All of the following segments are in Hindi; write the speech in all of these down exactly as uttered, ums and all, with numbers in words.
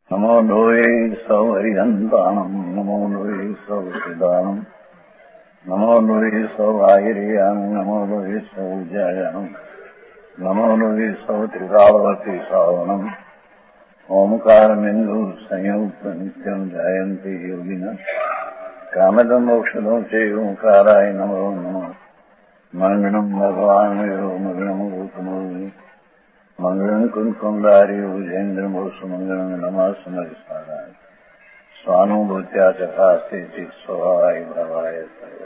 नमो लोये सौहरिहन्ताणम् नमो लोये सौहृदानम् नमो लोये सौभागिर्यानम् नमो लोये सौजयानम् नमो लोये सौत्रिकावती सावनम् ओंकारमिन्दु संयुक्त नित्यम् जायन्ति योगिनः कामदम् मोक्षदम् च ओंकाराय नमो नमः मङ्गलम् भगवान् यो मङ्गलम् रूपमोहि मंगलम कुंकुमधारी भुजेन्द्रमोसु मंगलम नमः समरिसाराय स्वानुभूत्या तथा स्थिति स्वभावाय भवाय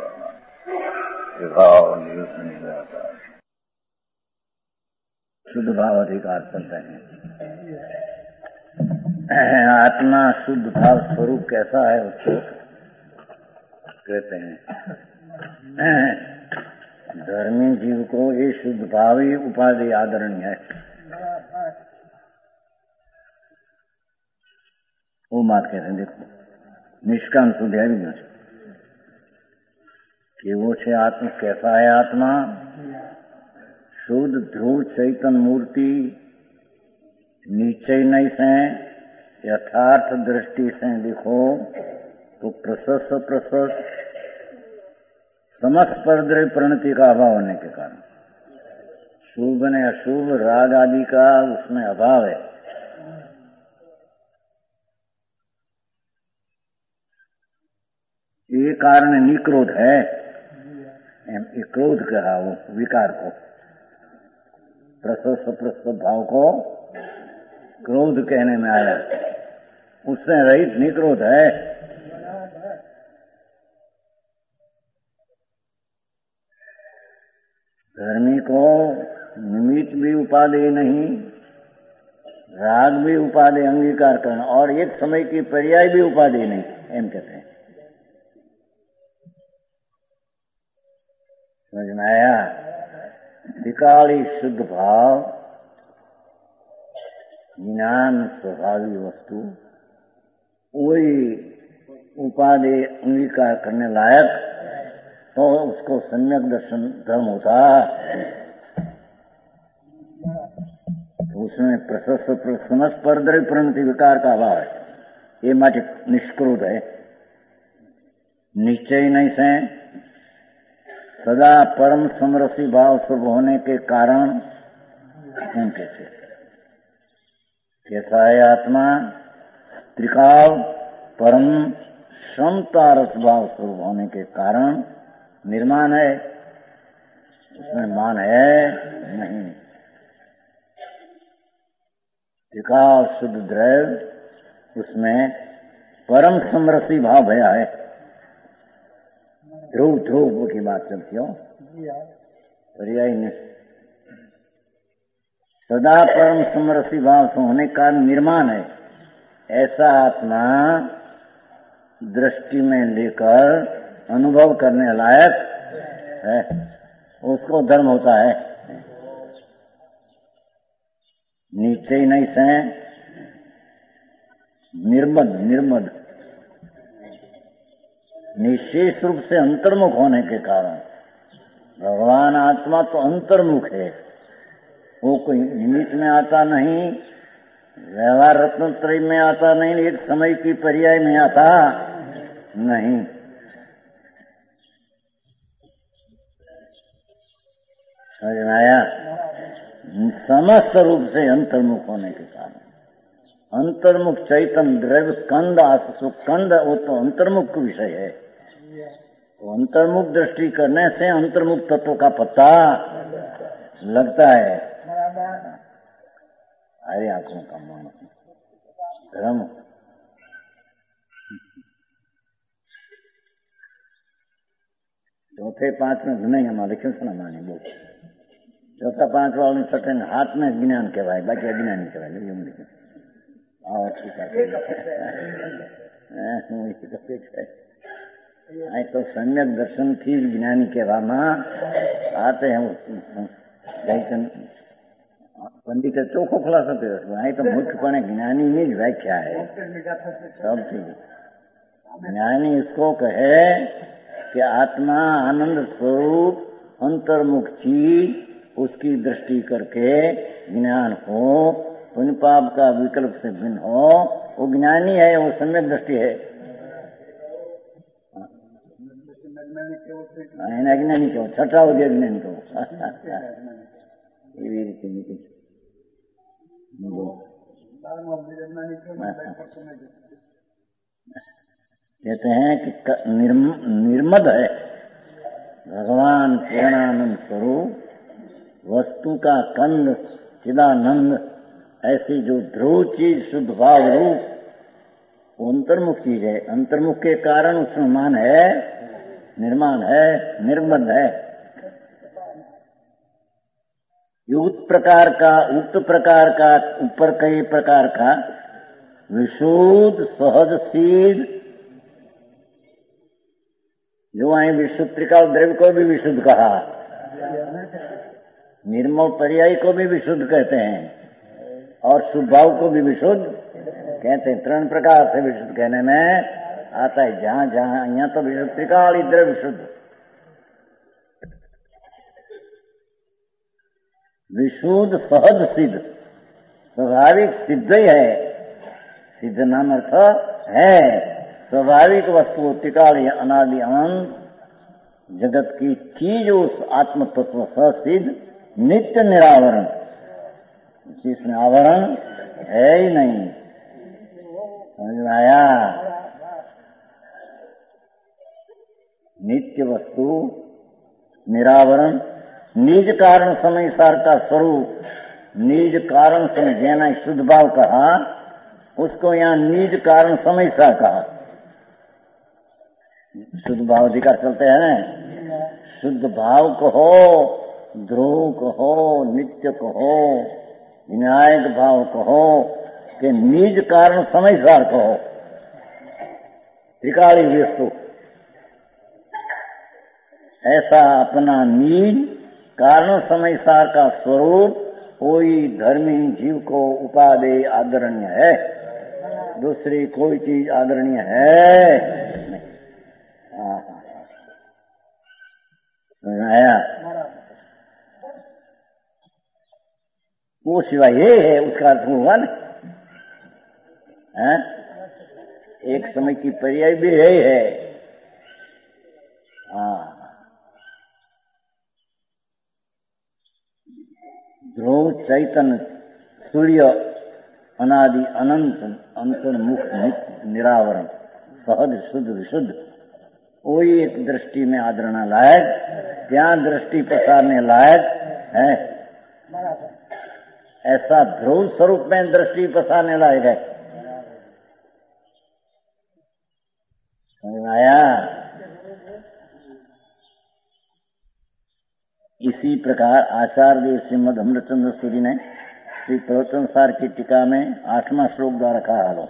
विभाव निजाता शुद्ध भाव अधिकार चलते हैं। आत्मा शुद्ध भाव स्वरूप कैसा है उसको कहते हैं। धर्मी जीव को ये शुद्ध भाव ही उपाधि आदरणीय है। वो बात कहते हैं। देखो निष्काम शुद्ध है भी कि वो छे आत्मा कैसा है। आत्मा शुद्ध ध्रुव चैतन मूर्ति निश्चय नहीं से यथार्थ दृष्टि से देखो तो प्रशस्त प्रशस्त समस्त परद्रव्य प्रणति का अभाव होने के कारण शुभ ने अशुभ राग आदि का उसमें अभाव है। ये कारण निक्रोध है। क्रोध कहा वो विकार को प्रशस्त प्रशस्त भाव को क्रोध कहने में आया। उससे रहित निक्रोध है। धर्मी को निमित्त भी उपादेय नहीं, राग भी उपादेय अंगीकार करना और एक समय की पर्याय भी उपादेय नहीं, एम कहते हैं। समझ में आया? त्रिकाली शुद्ध भाव ज्ञान स्वभावी वस्तु वही उपादेय अंगीकार करने लायक तो उसको सम्यक दर्शन धर्म होता। तो उसमें प्रशस्त समस्त परद्रव्य प्रणति विकार का अभाव है। ये माटे निष्क्रोध है। निश्चय नहीं से सदा परम समरसी भाव स्वरूप होने के कारण उनके से कैसा है आत्मा त्रिकाल परम समता रस भाव स्वरूप होने के कारण निर्माण है। उसमें मान है नहीं। त्रिकाल शुद्ध द्रव्य उसमें परम समरसी भाव भया है। ध्रुव ध्रुव की बात चलती हो पर्याय नहीं। सदा परम समरसी भाव से होने का निर्माण है। ऐसा आत्मा दृष्टि में लेकर अनुभव करने लायक है। उसको धर्म होता है। निश्चय नहीं से निर्मद निर्मद निश्चय रूप से अंतर्मुख होने के कारण भगवान आत्मा तो अंतर्मुख है। वो कोई निमित्त में आता नहीं, व्यवहार रत्नत्रय में आता नहीं, एक समय की पर्याय में आता नहीं। समझ में आया? समस्त रूप से अंतर्मुख होने के कारण अंतर्मुख चैतन द्रव्य कंद आसु कंद वो तो अंतर्मुख का विषय है। तो अंतर्मुख दृष्टि करने से अंतर्मुख तत्व का पता लगता है। अरे आंखों का मन धर्म चौथे पांच में नहीं हमारे क्यों सुना माने बोल चौथा पांच वाले छठे हाथ में ज्ञान कहवाय बाकी अज्ञानी कहवाय। आओ ठीक है तो सम्यक दर्शन थी ज्ञानी कहवा आते हैं। पंडित चोखो खुलासा आई तो मुख्यपणे ज्ञानी में ज व्याख्या है सब चीज। ज्ञानी इसको कहे कि आत्मा आनंद स्वरूप अंतर्मुख चीज उसकी दृष्टि करके ज्ञान हो, पुण्य पाप का विकल्प से भिन्न हो, वो ज्ञानी है, वो सम्यक दृष्टि है। એને અજ્ઞાની કહો, છઠ્ઠા સુધી અજ્ઞાની કહો એવી રીતે નીકળી। कहते हैं कि निर्म, निर्मद है भगवान पूर्णानंद स्वरूप, वस्तु का कंद चिदानंद, ऐसी जो ध्रुव चीज शुद्ध भाव रूप वो अंतर्मुख चीज है। अंतर्मुख के कारण उसमें मान है, निर्माण है, निर्मद है। युक्त प्रकार का, उक्त प्रकार का, ऊपर कई प्रकार का विशुद्ध सहज सिद्ध, जो आई विशुद्ध त्रिकाल द्रव्य को भी विशुद्ध कहा, निर्मल पर्याय को भी विशुद्ध कहते हैं और शुद्ध भाव को भी विशुद्ध कहते हैं। तीन प्रकार से विशुद्ध कहने में आता है। जहां जहां यहाँ तो विशुद्ध त्रिकाल द्रव्य विशुद्ध, विशुद्ध सहज सिद्ध, स्वाभाविक सिद्ध ही है। सिद्ध नाम अर्थ है स्वाभाविक वस्तु, त्रिकाल अनादि अनंत जगत की चीज उस आत्म तत्व ससिद्ध नित्य निरावरण, जिसमें आवरण है ही नहीं। समझ में आया? नित्य वस्तु निरावरण, निज कारण समय सार का स्वरूप, निज कारण समय जेना शुद्ध भाव कहा, उसको यहाँ निज कारण समय सा कहा। शुद्ध भाव अधिकार चलते हैं, शुद्ध भाव कहो, ध्रुव कहो, नित्य कहो, विनायक भाव कहो, कि निज कारण समय सार कहो, त्रिकाली वस्तु ऐसा अपना निज कारण समय सार का स्वरूप कोई धर्मी जीव को उपादेय आदरणीय है, दूसरी कोई चीज आदरणीय है नहीं। आया? वो सिवाय ये है, उसका अर्थ हुआ ना, है? एक समय की पर्याय भी यही है। हाँ, ध्रुव चैतन्य सूर्य अनादि अनंत अंतर्मुख निरावरण सहज शुद्ध विशुद्ध, वही एक दृष्टि में आदरणा लायक, क्या दृष्टि पसारने लायक है, ऐसा ध्रुव स्वरूप में दृष्टि पसारने लायक है। समझ में आया? इसी प्रकार आचार्य श्रीमद अमृतचंद्र सूरी ने श्री प्रवचन सार की टीका में आठवां श्लोक द्वारा कहा है,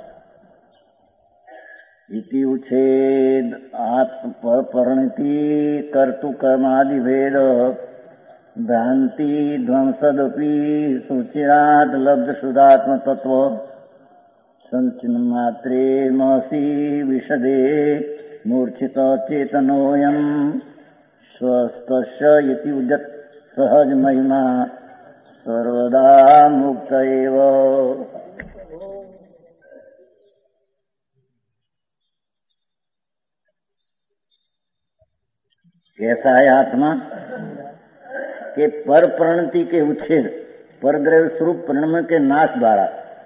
इति उच्छेद आत्म परिणति कर्तु कर्मादि भेद भ्रांति ध्वंसदपि सुचिरात लब्ध शुद्धात्म तत्व संचिन्न मात्रे महसी विशदे मूर्छित चेतनोयम स्वस्तस्य इति उद्यत सहज महिमा सर्वदा मुक्त एव। कैसा है आत्मा के पर प्रणति के उच्छेद, परद्रव्य स्वरूप परिणाम के नाश द्वारा,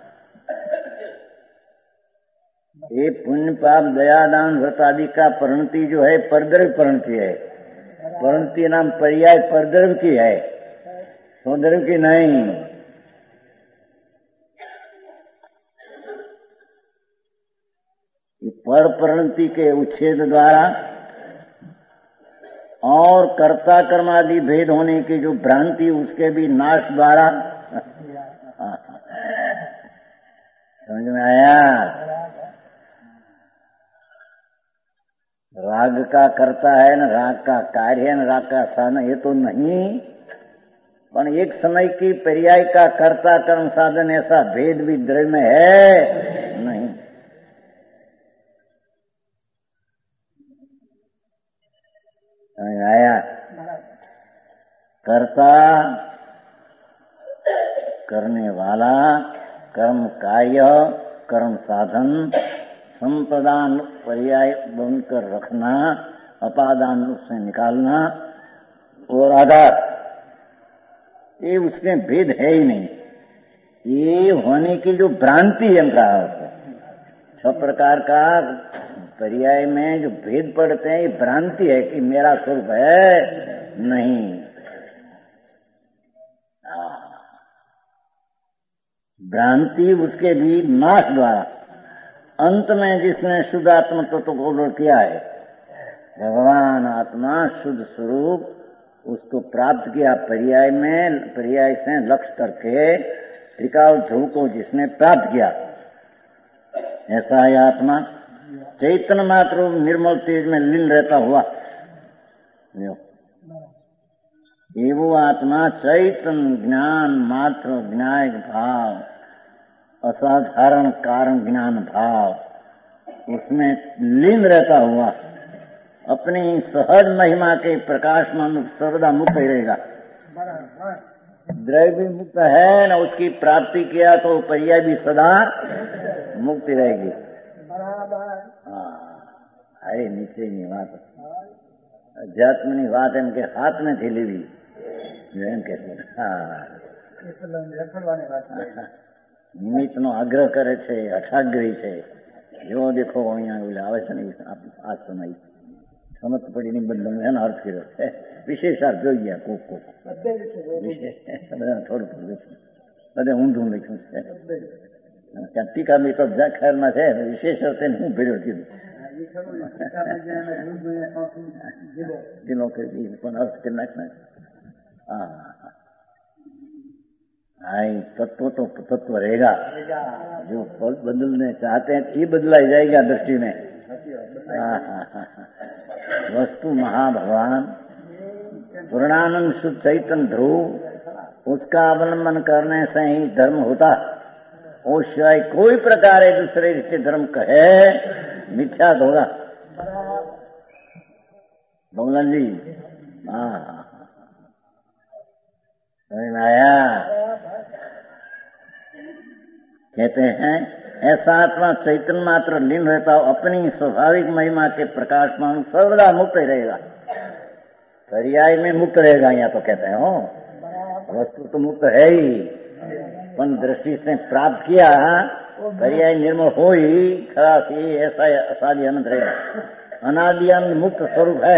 ये पुण्य पाप दया दान व्रत आदि का परिणति जो है परद्रव्य परिणति है। परिणति नाम पर्याय परद्रव्य की है, स्वद्रव्य की नहीं। पर परिणति के उच्छेद द्वारा और कर्ता कर्मादि भेद होने की जो भ्रांति, उसके भी नाश द्वारा। समझ में आया? राग का कर्ता है न राग का कार्य है न राग का साधन, ये तो नहीं, पर एक समय की पर्याय का कर्ता कर्म साधन ऐसा भेद भी द्रव्य में है नहीं। आया? कर्ता करने वाला कर्म कार्य कर्म साधन, संप्रदान पर्याय बनकर रखना, अपादान उससे निकालना और आधार, ये उसमें भेद है ही नहीं। ये होने की जो भ्रांति है कहा उसको, सब प्रकार का पर्याय में जो भेद पड़ते हैं ये भ्रांति है कि मेरा स्वरूप है, नहीं। भ्रांति उसके भी नाश द्वारा अंत में जिसने शुद्ध आत्म तत्व को उलट किया है, भगवान आत्मा शुद्ध स्वरूप, उसको प्राप्त किया पर्याय में, पर्याय से लक्ष्य करके त्रिकाल ध्रुव को जिसने प्राप्त किया, ऐसा ही आत्मा चैतन्य मात्र निर्मल तेज में लीन रहता हुआ, ये वो आत्मा चैतन्य ज्ञान मात्र ज्ञायक भाव, असाधारण कारण ज्ञान भाव, उसमें लीन रहता हुआ अपनी सहज महिमा के प्रकाशमान सर्वदा मुक्त ही रहेगा। द्रव्य मुक्त है न, उसकी प्राप्ति किया तो पर्याय भी सदा मुक्ति रहेगी। हाँ, अरे नीचे नहीं बात, अध्यात्म ની વાત એમ કે હાથ નથી લેવી એમ કે નિમિત્ત નો આગ્રહ કરે છે, હઠાગ્રહી છે। જો દેખો અહીંયા આવે છે ને આ સમય સમજ પડી ની બદલે એનો અર્થ કર્યો છે, વિશેષાર્થ જોઈ ગયા કોક કોક થોડું થોડું બધે ઊંધું લખ્યું છે। ત્યાં ટીકા બી તો ખૈરમાં છે, વિશેષ અર્થ હું ભેળ્યો કીધું दिनों के बीच पण अर्थ के नाखना। हाँ, तत्व तो तत्व रहेगा, जो पल बदलने चाहते हैं ये बदलाई जाएगा दृष्टि में। हाँ हाँ हाँ, वस्तु महाभगवान पूर्णानंद शुद्ध चैतन्य ध्रुव, उसका अवलंबन करने से ही धर्म होता। वो शिवाय कोई प्रकार एक दूसरे से धर्म कहे मिथ्या होगा। बमलन जी, हाँ आया कहते हैं ऐसा आत्मा चैतन्य मात्र लीन रहता हो, अपनी स्वाभाविक महिमा के प्रकाश में सर्वदा मुक्त रहेगा। पर्याय में मुक्त रहेगा यहाँ तो कहते हैं, हो वस्तु तो मुक्त है ही, पण दृष्टि से प्राप्त किया पर्याय निर्मल हो ही खराब ही, ऐसा असादी अनंत रहेगा। अनादि अनंत मुक्त स्वरूप है,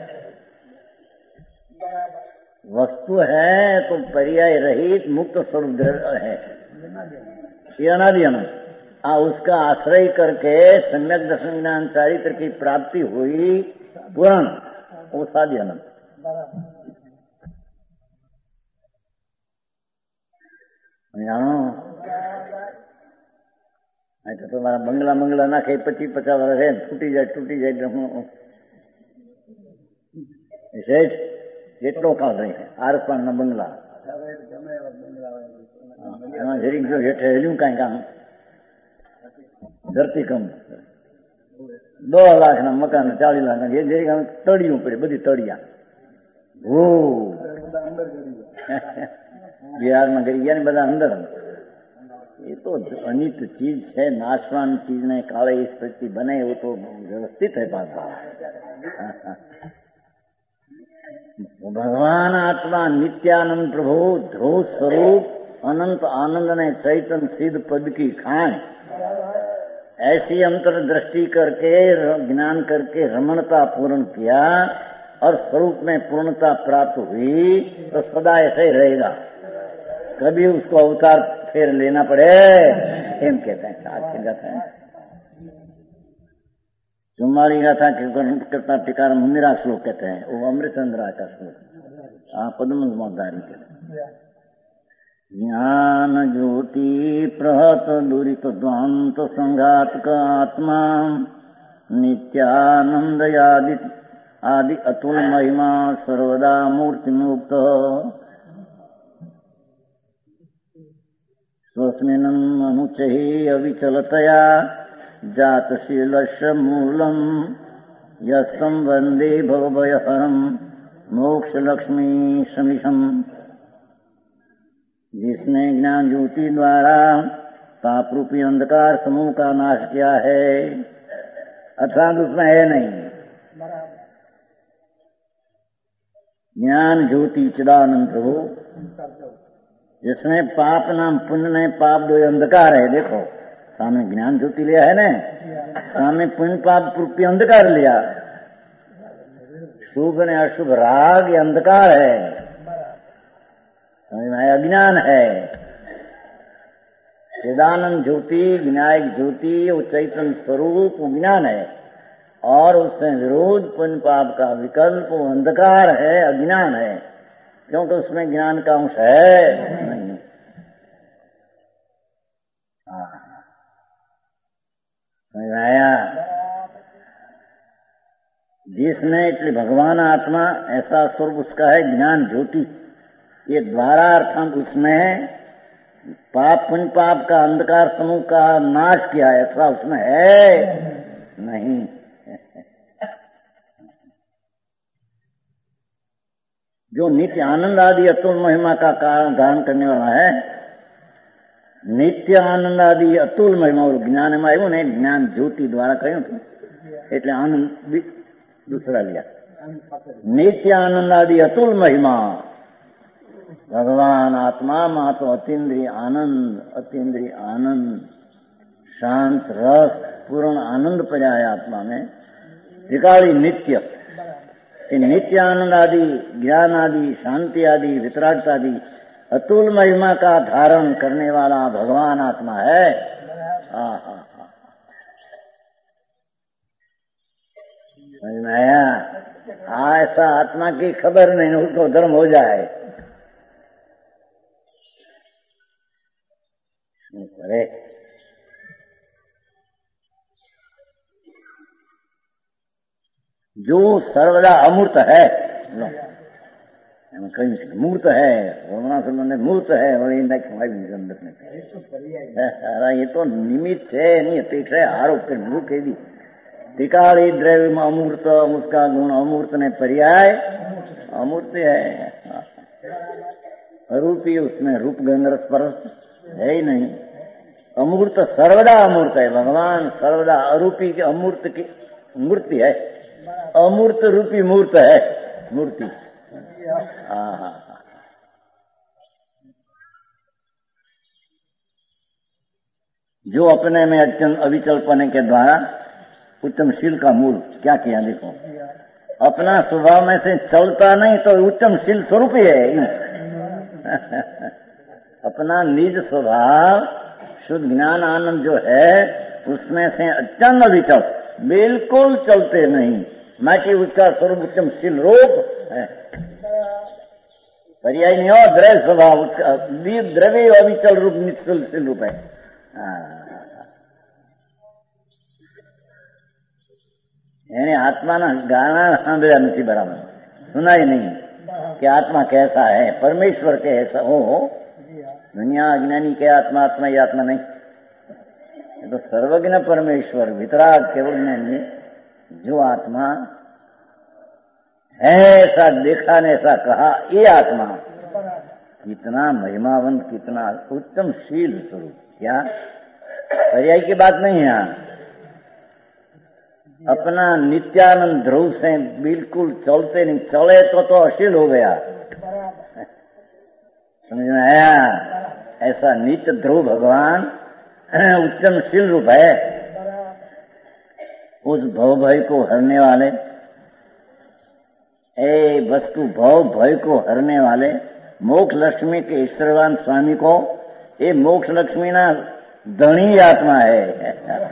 वस्तु है तो पर्याय रहित मुक्त स्वरूप है, ये अनादि अनंत। आ उसका आश्रय करके सम्यक दर्शन ज्ञान चारित्र की प्राप्ति हुई पूर्ण, वो सादी अनंत। जानो तो तुम्हारा बंगला मंगला नाखे पच्चीस पचास वर्ष है, टूटी जाए टूटी जाए सेठ જેટલો કાળ રહી આરપાર ના બંગલા એમાં જરીક જો હેઠે હેલ્યું કાંઈ કામ ધરતીકંપ દો લાખ ના મકાન ચાલીસ લાખ ના જરીક આમ તળિયું પડે, બધી તળિયા હો બિહારમાં ગરી ગયા ને બધા અંદર। ये तो अनित चीज है, नाशवान चीज ने काले इस प्रति बने, वो तो व्यवस्थित है पाता। भगवान आत्मा नित्यानंद प्रभु ध्रुव स्वरूप अनंत आनंद ने चैतन्य सिद्ध पद की खान, ऐसी अंतर दृष्टि करके ज्ञान करके रमणता पूर्ण किया और स्वरूप में पूर्णता प्राप्त हुई तो सदा ऐसे ही रहेगा, कभी उसको अवतार फिर लेना पड़े एम कहते हैं। आज की गाथा है चुम्मारी गाथा करता टिकार मुनिरा श्लोक कहते हैं, वो अमृतचंद्रा का श्लोक, हाँ पद्म मोदारी कहते हैं। ज्ञान ज्योति प्रहत दुरित द्वांत संघातक आत्मा नित्यानंद आदि आदि अतुल महिमा सर्वदा मूर्ति मुक्त स्वस्मिन्नम् अनुचहि अविचलतया जातशीलस्य मूलम् यस्तं वन्दे भवभयहरम् मोक्षलक्ष्मी समीशम्। जिसने ज्ञान ज्योति द्वारा पाप रूपी अंधकार समूह का नाश किया है, अर्थात उसमें है नहीं। ज्ञान ज्योति चिदानंद प्रभु, जिसमें पाप नाम पुण्य नहीं, पाप दो अंधकार है। देखो सामने ज्ञान ज्योति लिया है ना, सामने पुण्य पाप रूपी अंधकार लिया। शुभ ने अशुभ राग ये अंधकार है, समझ में अज्ञान है। चिदानंद ज्योति विनायक ज्योति वो चैतन्य स्वरूप वो ज्ञान है, और उससे विरोध पुण्य पाप का विकल्प वो अंधकार है, अज्ञान है, क्योंकि उसमें ज्ञान का अंश है नहीं। समझ आया? जिसने इसलिए भगवान आत्मा ऐसा स्वरूप उसका है ज्ञान ज्योति, ये द्वारा अर्थात उसमें पाप पुण्य पाप का अंधकार समूह का नाश किया है, ऐसा उसमें है नहीं। जो नित्य आनंद आदि अतुल महिमा का कारण धारण करने वाला है, नित्य आनंद आदि अतुल महिमा और ज्ञान में આવ્યું ને જ્ઞાન જ્યોતિ દ્વારા કહ્યું એટલે આનંદ दूसरा लिया। नित्य आनंद आदि अतुल महिमा भगवान आत्मा मा तो अतीन्द्रिय आनंद, अतीन्द्रिय आनंद, शांत रस पूर्ण आनंद पर्याय आत्मा में त्रिकाली नित्य। नित्य आनंद आदि ज्ञान आदि शांति आदि वितराग आदि अतुल महिमा का धारण करने वाला भगवान आत्मा है। हाँ हाँ हाँ, समझ में आया? हाँ, ऐसा आत्मा की खबर नहीं, उसको धर्म हो जाए। अरे जो सर्वदा अमूर्त है, कहीं मूर्त है, संबंध मूर्त है, और ये तो निमित्त है, नहीं अपेक्ष है, आरोप कर मूर्ख है भी। त्रिकाली द्रव्य में अमूर्त, उसका गुण अमूर्त ने पर्याय अमूर्त है। रूपी उसमें रूप गंध स्पर्श है ही नहीं। अमूर्त सर्वदा अमूर्त है, भगवान सर्वदा अरूपी के अमूर्त की मूर्ति है, अमूर्त रूपी मूर्त है मूर्ति। हाँ हाँ, जो अपने में अत्यंत अविचल पने के द्वारा उत्तम शील का मूल क्या किया, देखो अपना स्वभाव में से चलता नहीं तो उत्तम शील स्वरूप ही है। अपना निज स्वभाव शुद्ध ज्ञान आनंद जो है उसमें से अत्यंत अविचल, बिल्कुल चलते नहीं, बाकी उसका स्वरूप उत्तम शील रूप है। पर्याय नहीं हो द्रव्य स्वभाव, उसका द्रव्य अविचल रूप निश्चल शील रूप है। यानी आत्मा ना गाना सांभळ्या नहीं बराबर, सुना ही नहीं कि आत्मा कैसा है, परमेश्वर के ऐसा हो। दुनिया अज्ञानी के आत्मा आत्मा ही आत्मा नहीं, तो सर्वज्ञ परमेश्वर वितराग केवल ज्ञानी जो आत्मा है, ऐसा देखा ने ऐसा कहा, ये आत्मा कितना महिमावंत, कितना उत्तम शील स्वरूप। क्या पर्याय की बात नहीं है, अपना नित्यानंद ध्रुव से बिल्कुल चलते नहीं, चले तो तो अशील हो गया। समझ में आया? ऐसा नित्य ध्रुव भगवान उत्तम शील रूप है। उस भव भय को हरने वाले, ए वस्तु भव भय को हरने वाले मोक्ष लक्ष्मी के ईश्वरवान स्वामी को, ये मोक्ष लक्ष्मी ना धनी आत्मा है।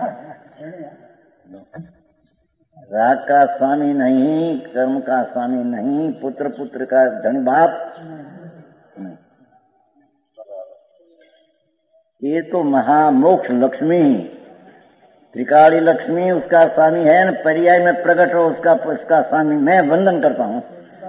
राग का स्वामी नहीं, कर्म का स्वामी नहीं, पुत्र पुत्र का धनी बाप, ये तो महामोक्ष लक्ष्मी, त्रिकाली लक्ष्मी उसका स्वामी है न, पर्याय में प्रकट हो उसका उसका स्वामी। मैं वंदन करता हूँ।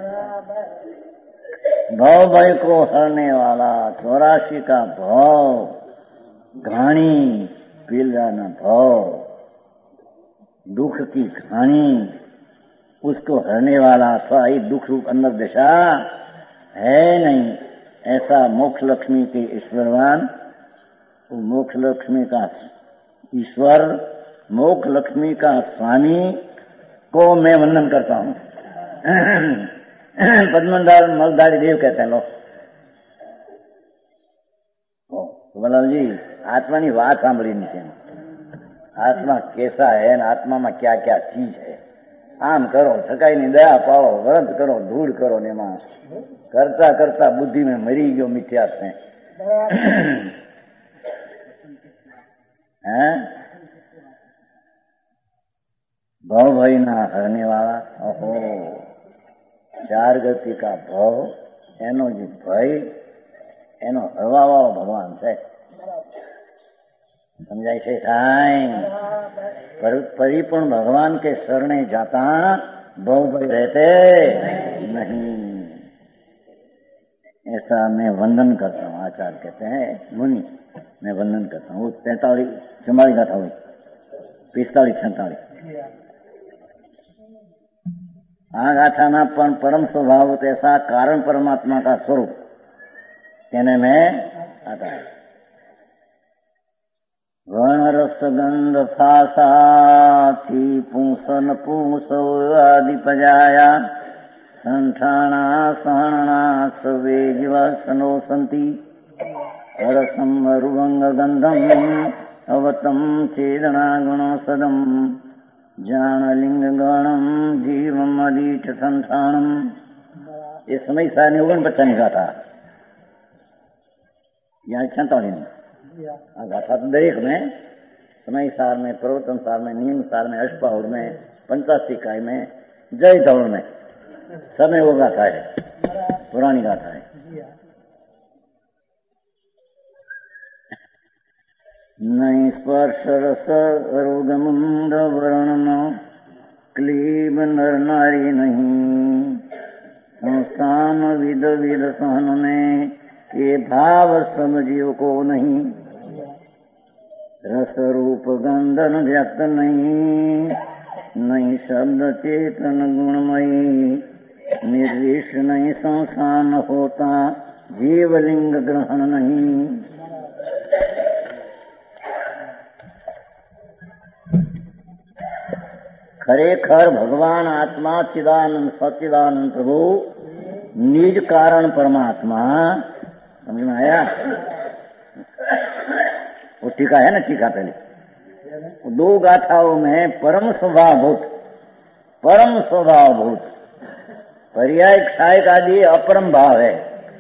भव भय को हरने वाला, चौरासी का भव, घाणी पील जाना भव, दुख की घाणी, उसको हरने वाला अथवा ये दुख रूप अंदर दशा है नहीं, ऐसा मोक्ष लक्ष्मी के ईश्वरवान वो मोक्ष लक्ष्मी का ईश्वर, मोक्ष लक्ष्मी का स्वामी को मैं वंदन करता हूँ। पद्मनाभ मलधारी देव कहते हैं लोग। बोलाल जी आत्मा ની વાત સાંભળી નથી। આત્મા કેસા હે ને આત્મામાં ક્યાં ક્યાં ચીજ હે। આમ કરો સકાઈની દયા પાડો, વ્રત કરો, ધૂળ કરો ને એમાં કરતા કરતા બુદ્ધિ में મરી ગયો મિથ્યા से। हैं भव भय ना हरने वाला। ओहो चार गति का भव एनो जी भय एनो हरवा वालो भगवान है। समझाय છે થાય पर परिपूर्ण भगवान के शरणे जाता भव भय रहते नहीं। ऐसा मैं वंदन करता हूँ। आचार्य कहते हैं मुनि मैं वंदन करता हूँ। तैतालीस चौवालीस गाथा हुई, पिस्तालीस छतालीस आ गाथा ना परम स्वभाव ऐसा कारण परमात्मा का स्वरूप कहने में आता है। वर्ण रस गंध फासाथी पूसन पूस आदि पजाया संठाणा सहणा सवे जीवासनो संति रसम रुभंग गंधम अवतम चेदना गुणो सदम जाणलिंग गणम जीवम अदीठ संठाणम। ये समय सार ने ओगन बच्चा ने गाथा यहाँ छतालीस में गाथा तो दरेक में समय सार में, प्रवर्तन सार में, नीम सार में, अष्टपाहुर में, पंचाशिकाय में, जय दौड़ में सब में वो गाथा है, पुरानी गाथा है। नहीं स्पर्श रस रोगमुंद वर्ण क्लीब नर नारी नहीं संस्थान विद विद सहन में ये भाव सब जीव को नहीं। रस रूप गंधन व्यक्त नहीं नहीं शब्द चेतन गुणमयी निर्विष नहीं संस्थान होता जीवलिंग ग्रहण नहीं। खरेखर भगवान आत्मा चिदानंद सच्चिदानंद प्रभु निज कारण परमात्मा। समझ में आया? वो टीका है ना, टीका पहले दो गाथाओं में परम स्वभावभूत परम स्वभावभूत पर्याय क्षायक आदि अपरम भाव है।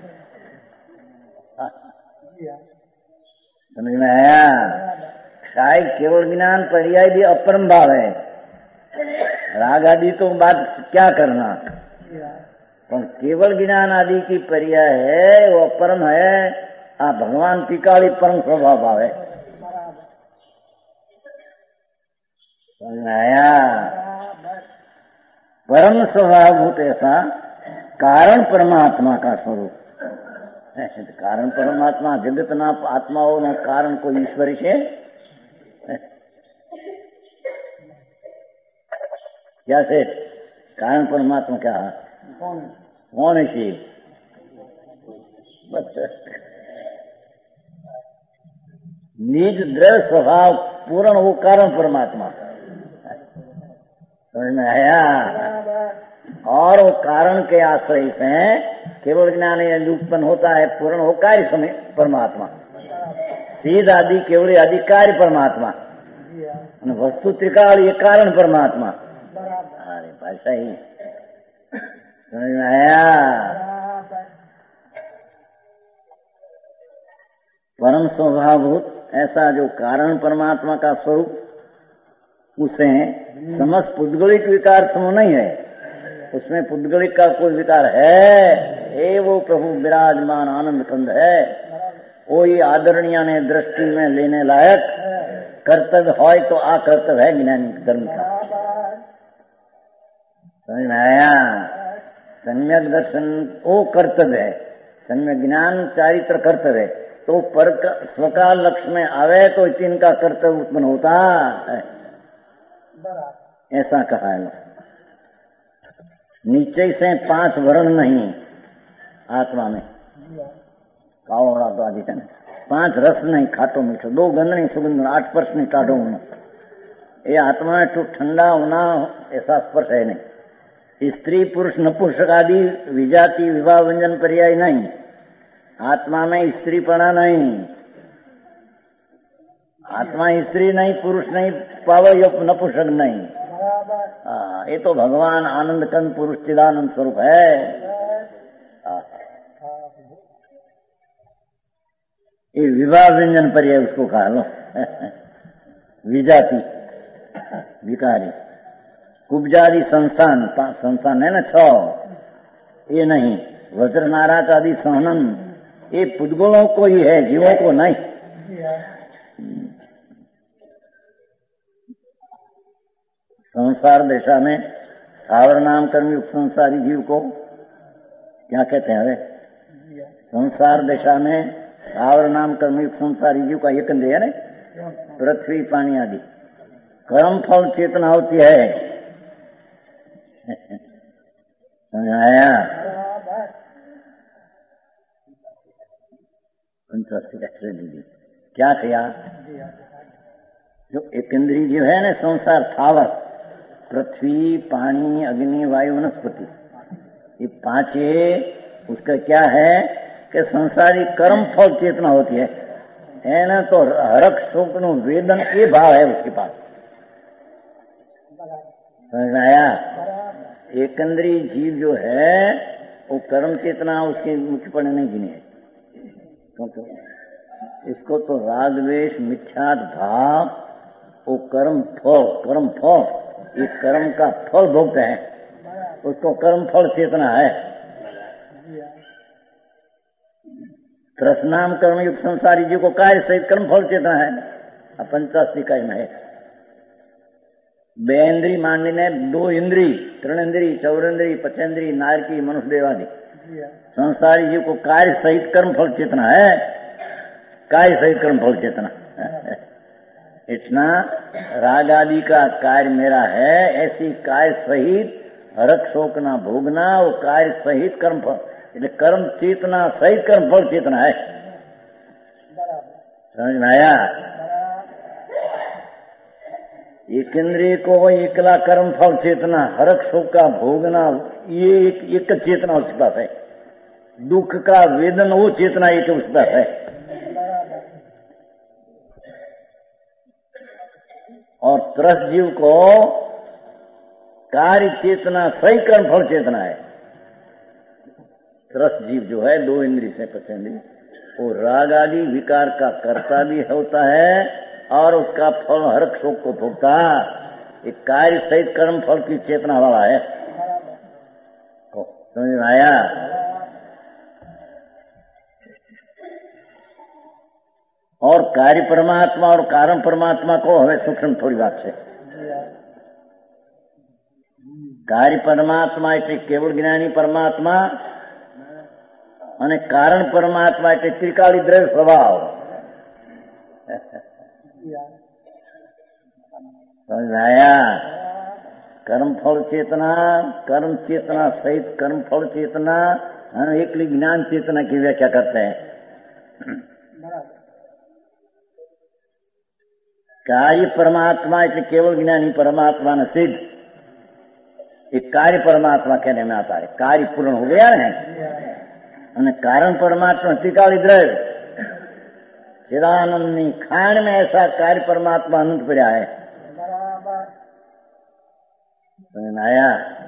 समझ में आया? क्षाय केवल ज्ञान, पर्याय भी अपरम भाव है। राग आदि तो बात क्या करना, पर केवल ज्ञान आदि की पर्याय है वो अपरम है। आ भगवान टिकाली परम स्वभाव भाव है। समझ में आया? परम स्वभावभूत ऐसा कारण परमात्मा का स्वरूप है। कारण परमात्मा जगत ना आत्माओं ना कारण को ईश्वरी से क्या से कारण परमात्मा क्या है? कौन है शिव? निज द्रव्य स्वभाव पूर्ण वो कारण परमात्मा। समझ में आया? और वो कारण के आश्रय से केवल ज्ञान उत्पन्न होता है, पूर्ण हो कार्य समय परमात्मा। सीध आदि केवल आदि कार्य परमात्मा, वस्तु त्रिकाल ये कारण परमात्मा। अरे भाषा ही समझ में आया? परम स्वभावभूत ऐसा जो कारण परमात्मा का स्वरूप, उसे समस्त पुद्गलिक विकार समूह नहीं है। उसमें पुद्गलिक का कोई विकार है? ये वो प्रभु विराजमान आनंद कंद है। वो ही आदरणीय ने दृष्टि में लेने लायक कर्तव्य हो तो आ कर्तव्य है ज्ञानी धर्म का। समझ में आया? सम्यक दर्शन वो कर्तव्य है, सम्यक ज्ञान चारित्र कर्तव्य है। तो पर स्वकाल लक्ष्य में आवे तो इनका कर्तव्य उत्पन्न होता है, ऐसा कहा है। नीचे से पांच वर्ण नहीं आत्मा में, कावड़ा तो आदि है પાંચ રસ નહીં, ખાટો મીઠો, દો गंध नहीं सुगंध, आठ स्पर्श नहीं, टाढ़ो होना। ये आत्मा में तो ठंडा होना ऐसा स्पर्श है नहीं। स्त्री पुरुष नपुंसक आदि विजाति विवाह व्यंजन पर्याय नहीं, आत्मा में स्त्रीपना नहीं, आत्मा स्त्री नहीं, पुरुष नहीं, पावय नपुंसक नहीं। हाँ, ये तो भगवान आनंद कंद पुरुष चिदानंद स्वरूप है। ये विवाह व्यंजन पर्याय उसको कहा लो। विजाति विकारी, कुब्जादि संस्थान, संस्थान है ना छ, ये नहीं। वज्र नाराज आदि सहनन, ये पुद्गुणों को ही है, जीवों को नहीं। संसार दशा में स्थावर नाम कर्म युक्त संसारी जीव को क्या कहते हैं? अरे संसार दशा में स्थावर नाम कर्म युक्त संसारी जीव का एक है ना, पृथ्वी पानी आदि कर्म फल चेतना होती है। समझाया? दीदी क्या किया? जो एक इंद्रिय जीव है ना, संसार थावर, पृथ्वी पानी अग्नि वायु वनस्पति, ये पांचे उसका क्या है कि संसारी कर्म फल चेतना होती है, है ना। तो हरक शोक नो वेदन ये भाव है उसके पास। समझ में आया? एकंद्रीय जीव जो है वो कर्म चेतना उसके मुख्य पड़े नहीं गिने है, क्योंकि इसको तो राग द्वेष मिथ्यात भाव, वो कर्म फल, कर्म फल, ये कर्म का फल भोगते हैं, उसको कर्म फल चेतना है। त्रस्नाम कर्म युक्त संसारी जीव को कार्य सहित कर्म फल चेतना है। पंचाशी इकाई में है। बे इंद्री मानने दो इंद्री, त्रण इंद्री, चौरेंद्री, पचेंद्री, नारकी, मनुष्य देवादि संसारी जीव को कार्य सहित कर्म फल चेतना है। कार्य सहित कर्म फल चेतना इतना राग आदि का कार्य मेरा है, ऐसी कार्य सहित हरक शोक ना भोगना, वो कार्य सहित कर्म फल, એટલે कर्म चेतना सहित कर्म फल चेतना है। समझ में आया? एक इंद्रिय को एकला कर्म फल चेतना, हरक शोक का भोगना, ये एक, एक चेतना उसके पास है। दुख का वेदन वो चेतना एक उसके पास है। और त्रस जीव को कार्य चेतना सही कर्म फल चेतना है। त्रस जीव जो है दो इंद्रिय से पचेंद्रिय, वो राग आदि विकार का कर्ता भी होता है और उसका फल हरक शोक को भोगता। एक कार्य सहित कर्म फल की चेतना वाला है। समझ में आया? और कार्य परमात्मा और कारण परमात्मा को हमें सूक्ष्म थोड़ी बात है। कार्य परमात्मा એટલે કેવળ જ્ઞાની પરમાત્મા અને કારણ પરમાત્મા એટલે ત્રિકાળી દ્રવ્ય સ્વભાવ। समझ में आया? कर्म फल चेतना, कर्म चेतना सहित कर्म फल चेतना, हम एकली ज्ञान चेतना की व्याख्या करते हैं। कार्य परमात्मा એટલે केवल ज्ञानी परमात्मा ने सिद्ध, एक कार्य परमात्मा कहने में आता है। कार्य पूर्ण हो गया है और कारण परमात्मा त्रिकाली द्रव्य चिदानंदनी खान में ऐसा कार्य परमात्मा अनंत पड़ा है। समझ आया?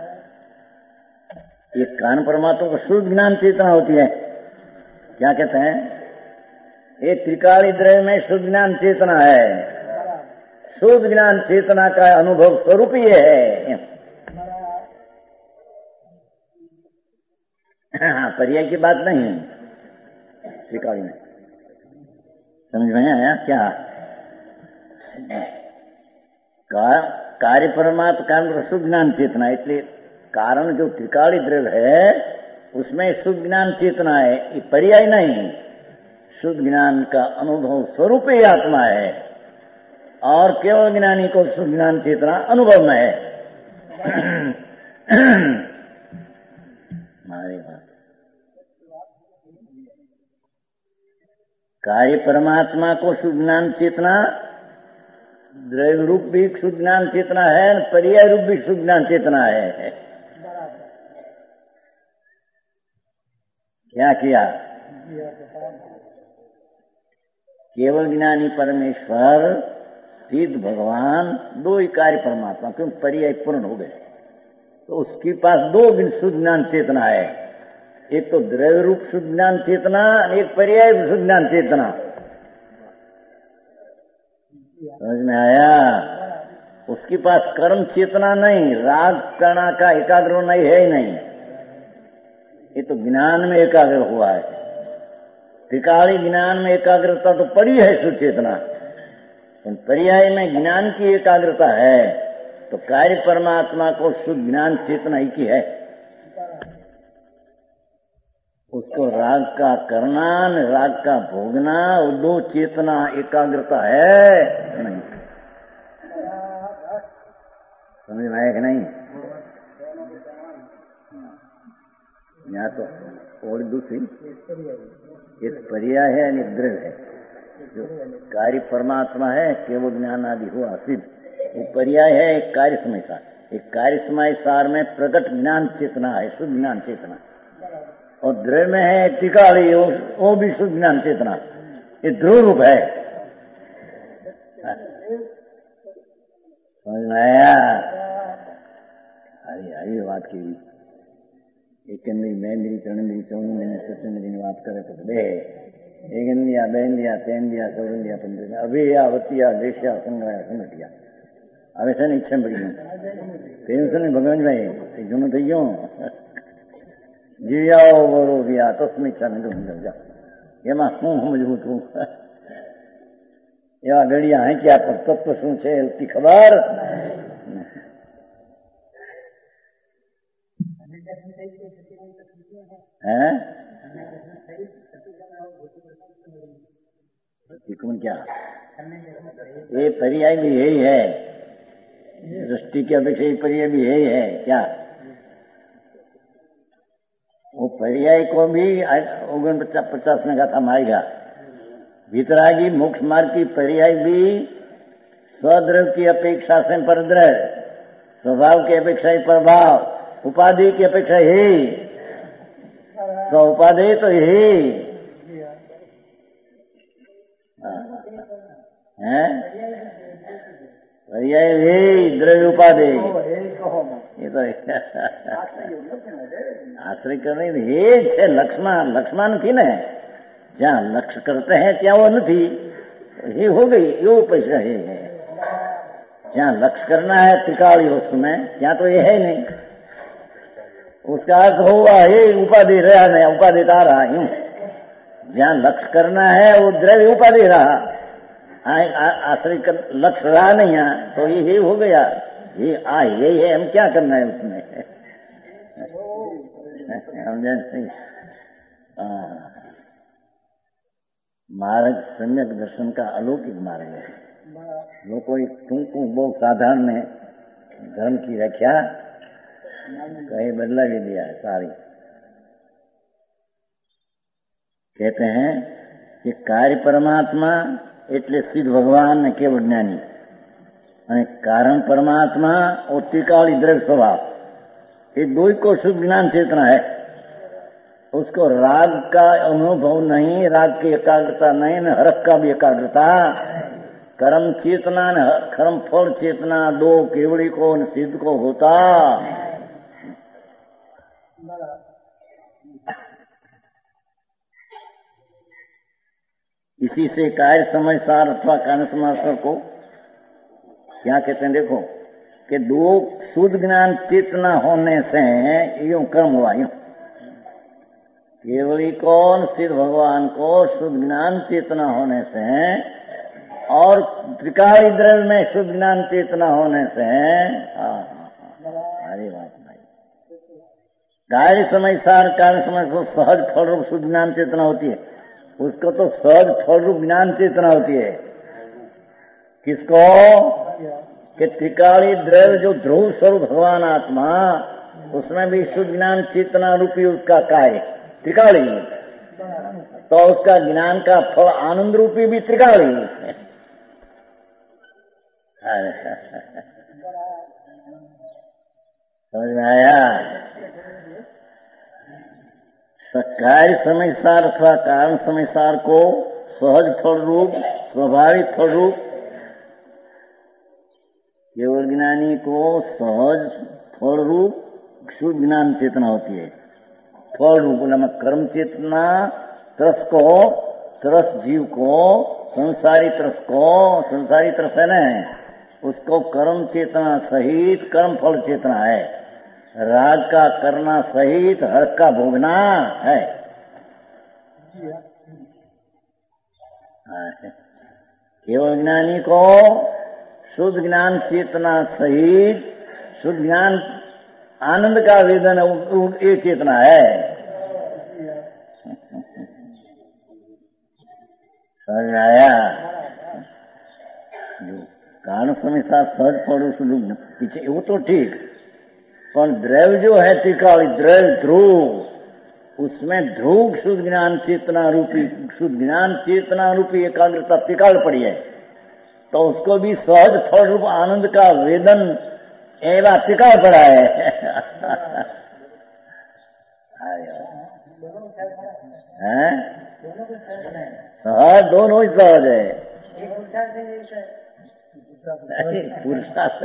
ये कारण परमात्मा को शुद्ध ज्ञान चेतना होती है। क्या कहते हैं? ये त्रिकाली द्रव्य में शुद्ध ज्ञान चेतना है। शुद्ध ज्ञान चेतना का अनुभव स्वरूप ही है। हाँ, पर्याय की बात नहीं त्रिकाली में। समझ में आया क्या? का, कार्य परमात्मा कारण शुद्ध ज्ञान चेतना, इसलिए कारण जो त्रिकाली द्रव्य है उसमें शुद्ध ज्ञान चेतना है, ये पर्याय नहीं। शुद्ध ज्ञान का अनुभव स्वरूप ही आत्मा है और केवल ज्ञानी को शुद्ध ज्ञान चेतना अनुभव में है। हमारी बात कार्य परमात्मा को शुद्ध ज्ञान चेतना, द्रव्य रूप भी शुद्ध ज्ञान चेतना है, पर्याय रूप भी शुद्ध ज्ञान चेतना है। क्या किया? केवल ज्ञानी परमेश्वर, सिद्ध भगवान, दो ही कार्य परमात्मा, क्योंकि पर्याय पूर्ण हो गए, तो उसके पास दो शुद्ध ज्ञान चेतना है, एक तो द्रव्य रूप शुद्ध ज्ञान चेतना, एक पर्याय शुद्ध ज्ञान चेतना। समझ में आया? उसके पास कर्म चेतना नहीं, राग कणा का एकाग्र नहीं है ही नहीं, ये तो ज्ञान में एकाग्र हुआ है। त्रिकाली ज्ञान में एकाग्रता तो पड़ी है शुद्ध चेतना, पर्याय में ज्ञान की एकाग्रता है, तो कार्य परमात्मा को शुद्ध ज्ञान चेतना ही की है। उसको राग का करना, राग का भोगना, वो दो चेतना एकाग्रता है नहीं। समझ में आया कि नहीं? यहाँ तो और दूसरी एक पर्याय है, एक द्रव्य है। जो कार्य परमात्मा है, केवल ज्ञान आदि हुआ सिद्ध, वो पर्याय है एक कार्य समय सार। एक कार्य समय सार में प्रकट ज्ञान चेतना है, शुद्ध ज्ञान चेतना, और द्रव्य में है टिकाली, वो भी शुद्ध ज्ञान चेतना। ये ध्रुव रूप है। समझ में आया? आई आई बात की एक इंद्री मैं इंद्री चरण इंद्री चौन इंद्री सचिन इंद्री बात करे तो बे एक इंद्रिया बे इंद्रिया तेन इंद्रिया सौर इंद्रिया पंद्रिया अभिया वतिया देशिया संग्रह समटिया હવે છે ને ઈચ્છા પડી ગઈ ટેન્શન નહીં ભગવાનભાઈ જૂનું થઈ ગયું જીવ્યાઓ બરો ગયા તસ્મી ઈચ્છા નહીં સમજાવજા એમાં શું સમજવું તું એવા ઘડિયા હાંક્યા પણ તત્વ શું છે એની ખબર है? क्या ये पर्याय भी यही है, दृष्टि की अपेक्षा पर्याय भी यही है। क्या वो पर्याय को भी ओगन पचास पचास में कहा मारेगा। वितरागी मोक्ष मार्ग की पर्याय भी स्वद्रव की अपेक्षा से परद्रव, स्वभाव की अपेक्षा ही प्रभाव, उपाधि की अपेक्षा ही तो उपाधि तो ही है, पर्याय ही द्रव्य उपाधि। ये तो आश्रय करने हे છે લક્ષમાં લક્ષમાં નથી ને, જ્યાં લક્ષ્ય करते हैं ત્યાં वो નથી, ये हो गई यो पैसा है। जहाँ लक्ष्य करना है त्रिकाली वस्तु में ત્યાં तो ये है नहीं, उसका अर्थ हुआ ही उपाधि रहा नहीं, उपाधि आ रहा यूं। जहाँ लक्ष्य करना है वो द्रव्य उपाधि रहा, आश्रय कर लक्ष्य रहा नहीं है तो ये ही हो गया, ये आ यही है, हम क्या करना है उसमें समझे? मार्ग सम्यक दर्शन का अलौकिक मार्ग है। लोगों टूंकू बहुत साधारण में धर्म की व्याख्या कहीं बदला भी दिया है सारी। कहते हैं कि कार्य परमात्मा એટલે સિદ્ધ ભગવાન ને કેવળ જ્ઞાની, અને कारण परमात्मा और त्रिकाली द्रव्य स्वभाव, ये दो को शुद्ध ज्ञान चेतना है। उसको राग का अनुभव नहीं, राग की एकाग्रता नहीं, न हरक का भी एकाग्रता, कर्म चेतना न कर्म फल चेतना दो केवड़ी को न सिद्ध को होता। इसी से कार्य समय सार अथवा कार्य समासर को क्या कहते हैं? देखो कि दो शुद्ध ज्ञान चेतना होने से यूं कर्म हुआ, यूं केवली कौन सिद्ध भगवान को शुद्ध ज्ञान चेतना होने से और त्रिकाली द्रव्य में शुद्ध ज्ञान चेतना होने से, अरे बात भाई, कार्य समय सार कार्य समय को सहज फल रूप शुद्ध ज्ञान चेतना होती है, उसको तो सहज फल रूप ज्ञान चेतना होती है। किसको? कि त्रिकाली द्रव्य जो ध्रुव स्वरूप भगवान आत्मा, उसमें भी शुद्ध ज्ञान चेतना रूपी उसका कार्य त्रिकाली, तो उसका ज्ञान का फल आनंद रूपी भी त्रिकाली है। समझ में आया? कार्य समय सार अथवा कारण समय सार को सहज फल रूप, स्वाभाविक फल रूप, केवल ज्ञानी को सहज फल रूप शुद्ध ज्ञान चेतना होती है। फल रूप बोला मैं कर्म चेतना त्रस को, त्रस जीव को, संसारी त्रस को, संसारी त्रस है न, उसको कर्म चेतना सहित कर्म फल चेतना है। राग का करना सहित हर्ष का भोगना है। केवल ज्ञानी को शुद्ध ज्ञान चेतना सहित शुद्ध ज्ञान आनंद का वेदन ये चेतना है। समझ आया? कारण समय साथ सहज पड़ो शुद्ध पीछे वो तो ठीक, पर द्रव्य जो है त्रिकाली द्रव्य ध्रुव, उसमें ध्रुव शुद्ध ज्ञान चेतना रूपी शुद्ध ज्ञान चेतना रूपी एकाग्रता त्रिकाल पड़ी है, तो उसको भी सहज फल रूप आनंद का वेदन एवं त्रिकाल पड़ा है। हैं? सहज दोनों ही सहज है। पुरुषार्थ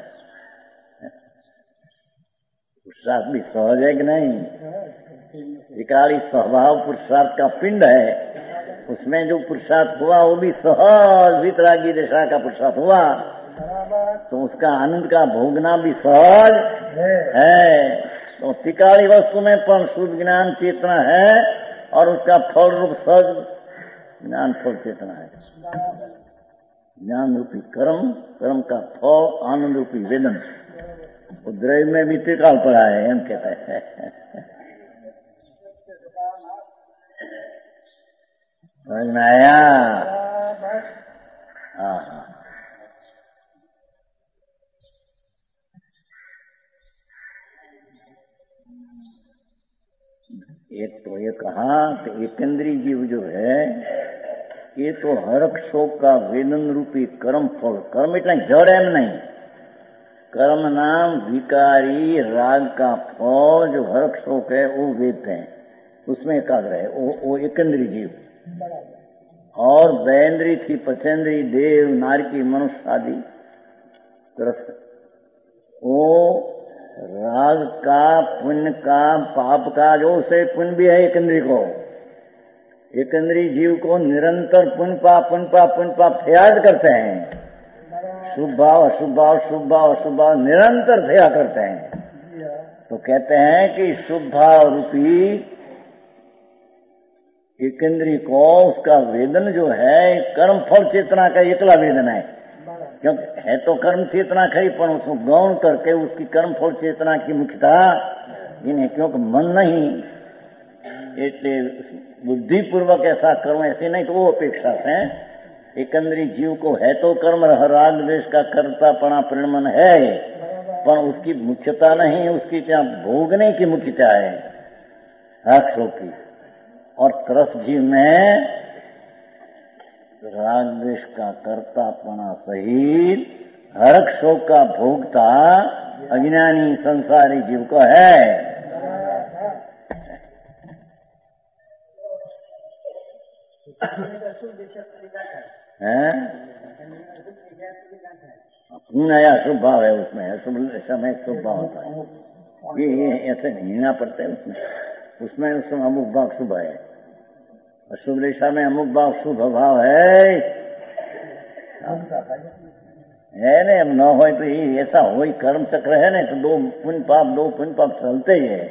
पुरुषार्थ भी सहज है कि नहीं? त्रिकाली स्वभाव पुरुषार्थ का पिंड है, उसमें जो पुरुषार्थ हुआ वो भी सहज वितरागी दशा का पुरुषार्थ हुआ, तो उसका आनंद का भोगना भी सहज है। तो त्रिकाली वस्तु में पर शुद्ध ज्ञान चेतना है और उसका फल रूप सहज ज्ञान फल चेतना है। ज्ञान रूपी कर्म, कर्म का फल आनंद रूपी वेदन, द्रव्य में भी त्रिकाल पड़ा है, हम कहते हैं। समझ में आया? हाँ हाँ। एक तो ये कहा कि एकेंद्रीय जीव जो है ये तो हरक शोक का वेदन रूपी कर्म फल, कर्म इतना जड़ है नहीं, कर्म नाम विकारी राग का फल जो हरक शोक है वो वेद है, उसमें एकाग्र है वो, वो एकेंद्रीय जीव। और वैन्द्री थी पचेंद्री देव नारकी मनुष्य आदि तरफ वो राग का पुण्य का पाप का जो से पुण्य भी है एकेंद्रीय को, एकेंद्रीय जीव को निरंतर पुण्य पाप पुण्य पाप पुण्य पाप फयाद करते हैं। शुभ भाव अशुभ भाव शुभ भाव अशुभ भाव निरंतर फया करते हैं। तो कहते हैं कि शुभ भाव रूपी एकेंद्रीय को उसका वेदन जो है कर्म फल चेतना का एकला वेदन है, क्योंकि है तो कर्म चेतना खरी पर उसको गौण करके उसकी कर्म फल चेतना की मुख्यता इन्हें, क्योंकि मन नहीं એટલે बुद्धि पूर्वक ऐसा करो ऐसे नहीं तो वो अपेक्षा है। एकंदरी जीव को है तो कर्म राग द्वेष का कर्तापना परिणमन है, पर उसकी मुख्यता नहीं, उसकी क्या भोगने की मुख्यता है हर्षों की। और त्रस जीव में राग द्वेष का कर्तापना सहित हर्ष शोक का भोगता अज्ञानी संसारी जीव को है। पूर्ण आया शुभ भाव है उसमें, शुभ समय शुभ भाव होता है, ये ऐसे नहीं ना पड़ते उसमें, उसमें उसमें अमुक भाव शुभ है, अशुभ रेशा में अमुक भाव शुभ भाव है है ने, अब न हो तो ये ऐसा हो ही कर्म चक्र है ना, तो दो पुण्य पाप दो पुण्य पाप चलते ही है।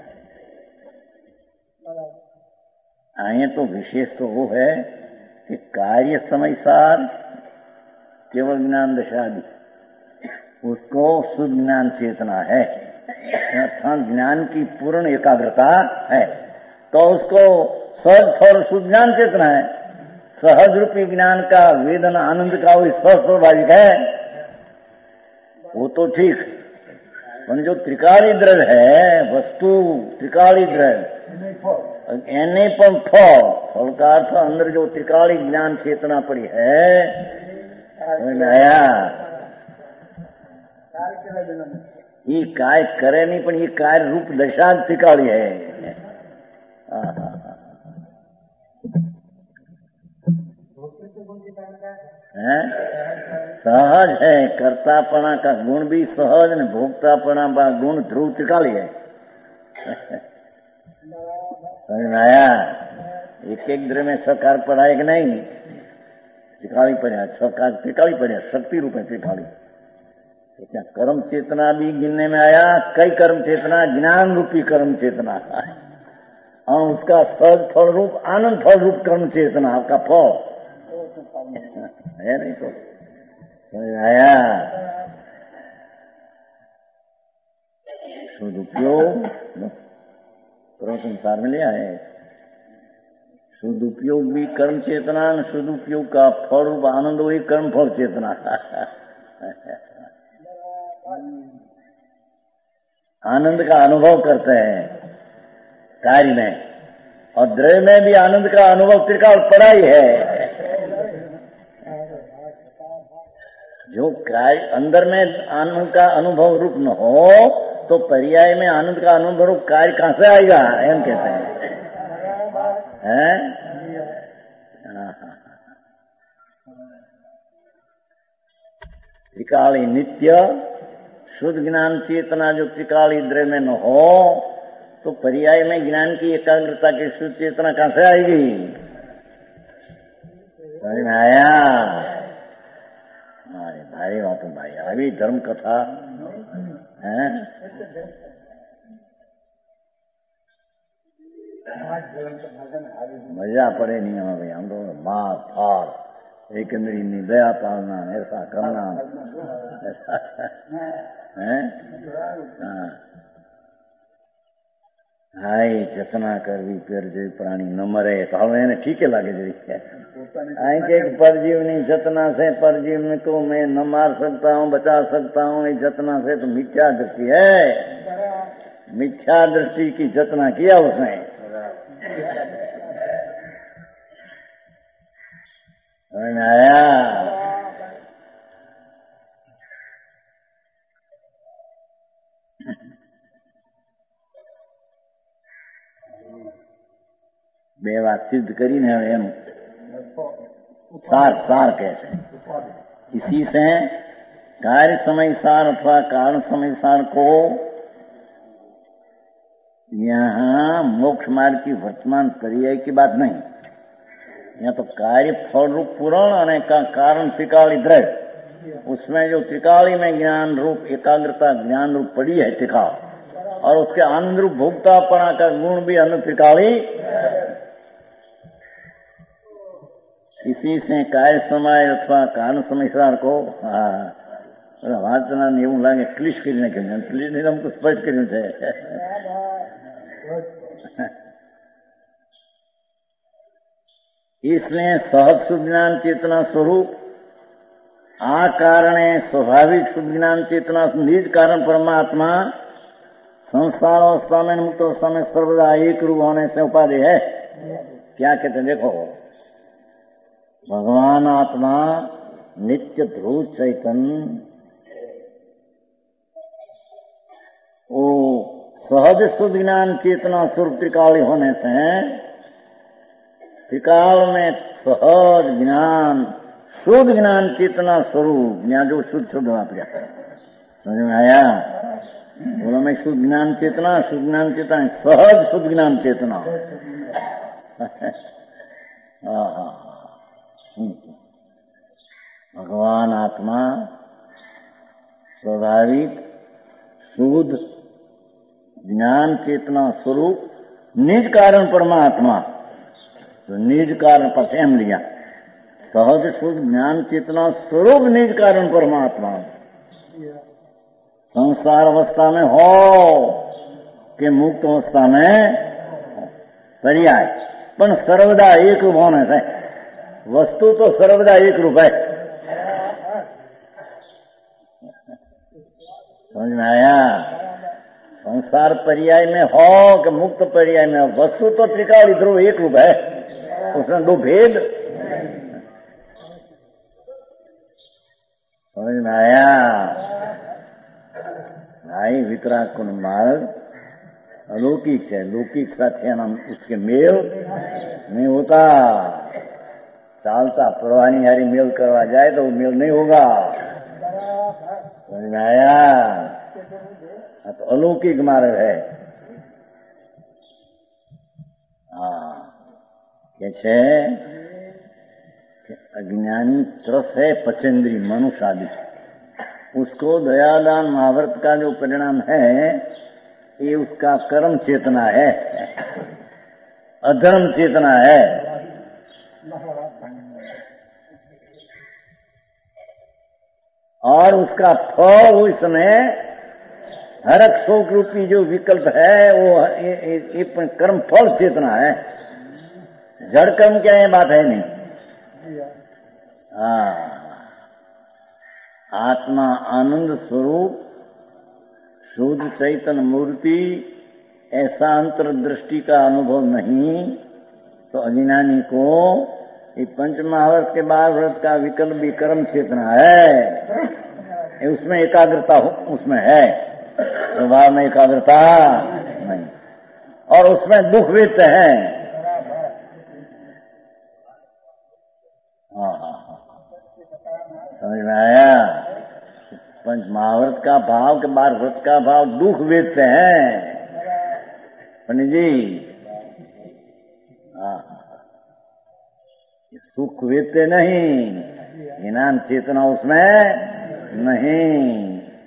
आए तो विशेष तो वो है कि कार्य समय सार केवल ज्ञान दशादि उसको शुद्ध ज्ञान चेतना है, अर्थात ज्ञान की पूर्ण एकाग्रता है, तो उसको सहज फल शुद्ध ज्ञान चेतना है। सहज रूपी ज्ञान का वेदन आनंद का वही सहज स्वाभाविक है, वो तो ठीक, पर जो त्रिकाली द्रव्य है वस्तु त्रिकाली द्रव्य एने पण फल फल का अर्थ अंदर जो त्रिकाली ज्ञान चेतना पड़ी है आया ये काय करे नहीं पण ये कार्य रूप दशा त्रिकाली है। है सहज है, कर्तापना का गुण भी सहज ने भोक्तापना का गुण ध्रुव त्रिकाली है। समझ आया? एक एक द्रव्य में सकार पढ़ाए कि नहीं? त्रिकाली पढ़ा, सकार त्रिकाली पढ़ा, शक्ति रूप है त्रिकाली। तो क्या कर्म चेतना भी गिनने में आया? कई कर्म चेतना, ज्ञान रूपी कर्म चेतना और उसका सहज फल रूप आनंद फल रूप कर्म चेतना का फल है नहीं तो समझ आया? सदुपयोग कर्म संसार में लिया है। सदुपयोग भी कर्म चेतना, सदुपयोग का फल रूप आनंद वही कर्म फल चेतना। आनंद का अनुभव करते हैं कार्य में और द्रव्य में भी आनंद का अनुभव त्रिकाल पड़ा ही है। जो कार्य अंदर में आनंद का अनुभव रूप न हो तो पर्याय में आनंद का अनुभव रूप कार्य कहां से आएगा? एम कहते हैं, हैं? त्रिकाली नित्य शुद्ध ज्ञान चेतना जो त्रिकाली द्रव्य में न हो तो पर्याय में ज्ञान की एकाग्रता की शुद्ध चेतना कहां से आएगी? समझ में आया? अरे भाई बात भाई अभी धर्म कथा है। मजा पड़े नहीं हमें भाई, हम तो मार फाड़ एक मेरी दया पालना ऐसा करना ऐसा है। हाँ हाई जतना करवी फिर जो प्राणी न मरे तो हम એને ठीके लागे जरी आई के परजीव नहीं जतना से परजीव में को मैं न मार सकता हूँ बचा सकता हूँ ये जतना से तो मिथ्या दृष्टि है। मिथ्या दृष्टि की जतना किया उसने। समझ में आया? બે વાત સિદ્ધ કરીને હવે એમ सार सार कहते हैं। इसी से कार्य समय सार अथवा कारण समय सार को यहाँ मोक्ष मार्ग की वर्तमान पर्याय की बात नहीं। यहाँ तो कार्य फल रूप पुराण और का कारण त्रिकाली द्रव्य, उसमें जो त्रिकाली में ज्ञान रूप एकाग्रता ज्ञान रूप पड़ी है त्रिकाल और उसके आनंद रूप भोक्तापना का गुण भी अन्य त्रिकाली। इसी से कार्य समय अथवा कारण समय सार को वाचना ने એવું લાગે ક્લિશ કરી નાખ્યું, ક્લિશ નહીં हमको स्पष्ट કર્યું છે। इसलिए सहज शुद्ध ज्ञान चेतना स्वरूप आ कारणे स्वाभाविक शुद्ध ज्ञान चेतना निज कारण परमात्मा संसार अवस्था में मुक्त अवस्था में सर्वदा एक रूप होने से उपाधि है। क्या कहते हैं देखो, भगवान आत्मा नित्य ध्रुव चैतन्य वो सहज शुद्ध ज्ञान चेतना स्वरूप त्रिकाली होने से त्रिकाल में सहज ज्ञान शुद्ध ज्ञान चेतना स्वरूप यहाँ जो शुद्ध शुद्ध वापरिया समझ में आया? बोलो मैं शुद्ध ज्ञान चेतना शुद्ध ज्ञान चेतना सहज शुद्ध ज्ञान चेतना। हाँ हाँ भगवान आत्मा स्वाभाविक शुद्ध ज्ञान चेतना स्वरूप निज कारण परमात्मा। तो निज कारण पर एम लिया सहज शुद्ध ज्ञान चेतना स्वरूप निज कारण परमात्मा संसार अवस्था में हो कि मुक्त अवस्था में पर्याय पण सर्वदा एक रूप होने से वस्तु तो सर्वदा एक रूप है। समझ में आया? संसार पर्याय में हो कि मुक्त पर्याय में हो, वस्तु तो त्रिकाल ध्रुव एक रूप है, उसमें दो भेद। समझ में आया भाई? वितराग को मार्ग अलौकिक है, लौकिक साथ नाम उसके मेल नहीं होता। चालता परवानी हारी मेल करवा जाए तो वो मेल नहीं होगा। समझ में आया? तो अलौकिक मार्ग है। हाँ कैसे? अज्ञानी त्रस है पचेंद्री मनुष्य आदि, उसको दयादान महाव्रत का जो परिणाम है ये उसका कर्म चेतना है, अधर्म चेतना है। और उसका फल उसमें हरक शोक रूपी जो विकल्प है वो ये, ये, ये कर्म फल चेतना है। जड़ कर्म क्या है बात है नहीं। हाँ, आत्मा आनंद स्वरूप शुद्ध चैतन्य मूर्ति, ऐसा अंतर्दृष्टि का अनुभव नहीं तो अज्ञानी को ये पंच महाव्रत के बाद व्रत का विकल्प भी कर्म चेतना है, उसमें एकाग्रता उसमें है, स्वभाव में एकाग्रता नहीं, और उसमें दुख व्यक्त है। हाँ हाँ हाँ, समझ में आया? पंच महाव्रत का भाव के बाद व्रत का भाव दुख व्यक्त है पंडित जी। हाँ, सुख व्यक्त नहीं, ज्ञान चेतना उसमें नहीं।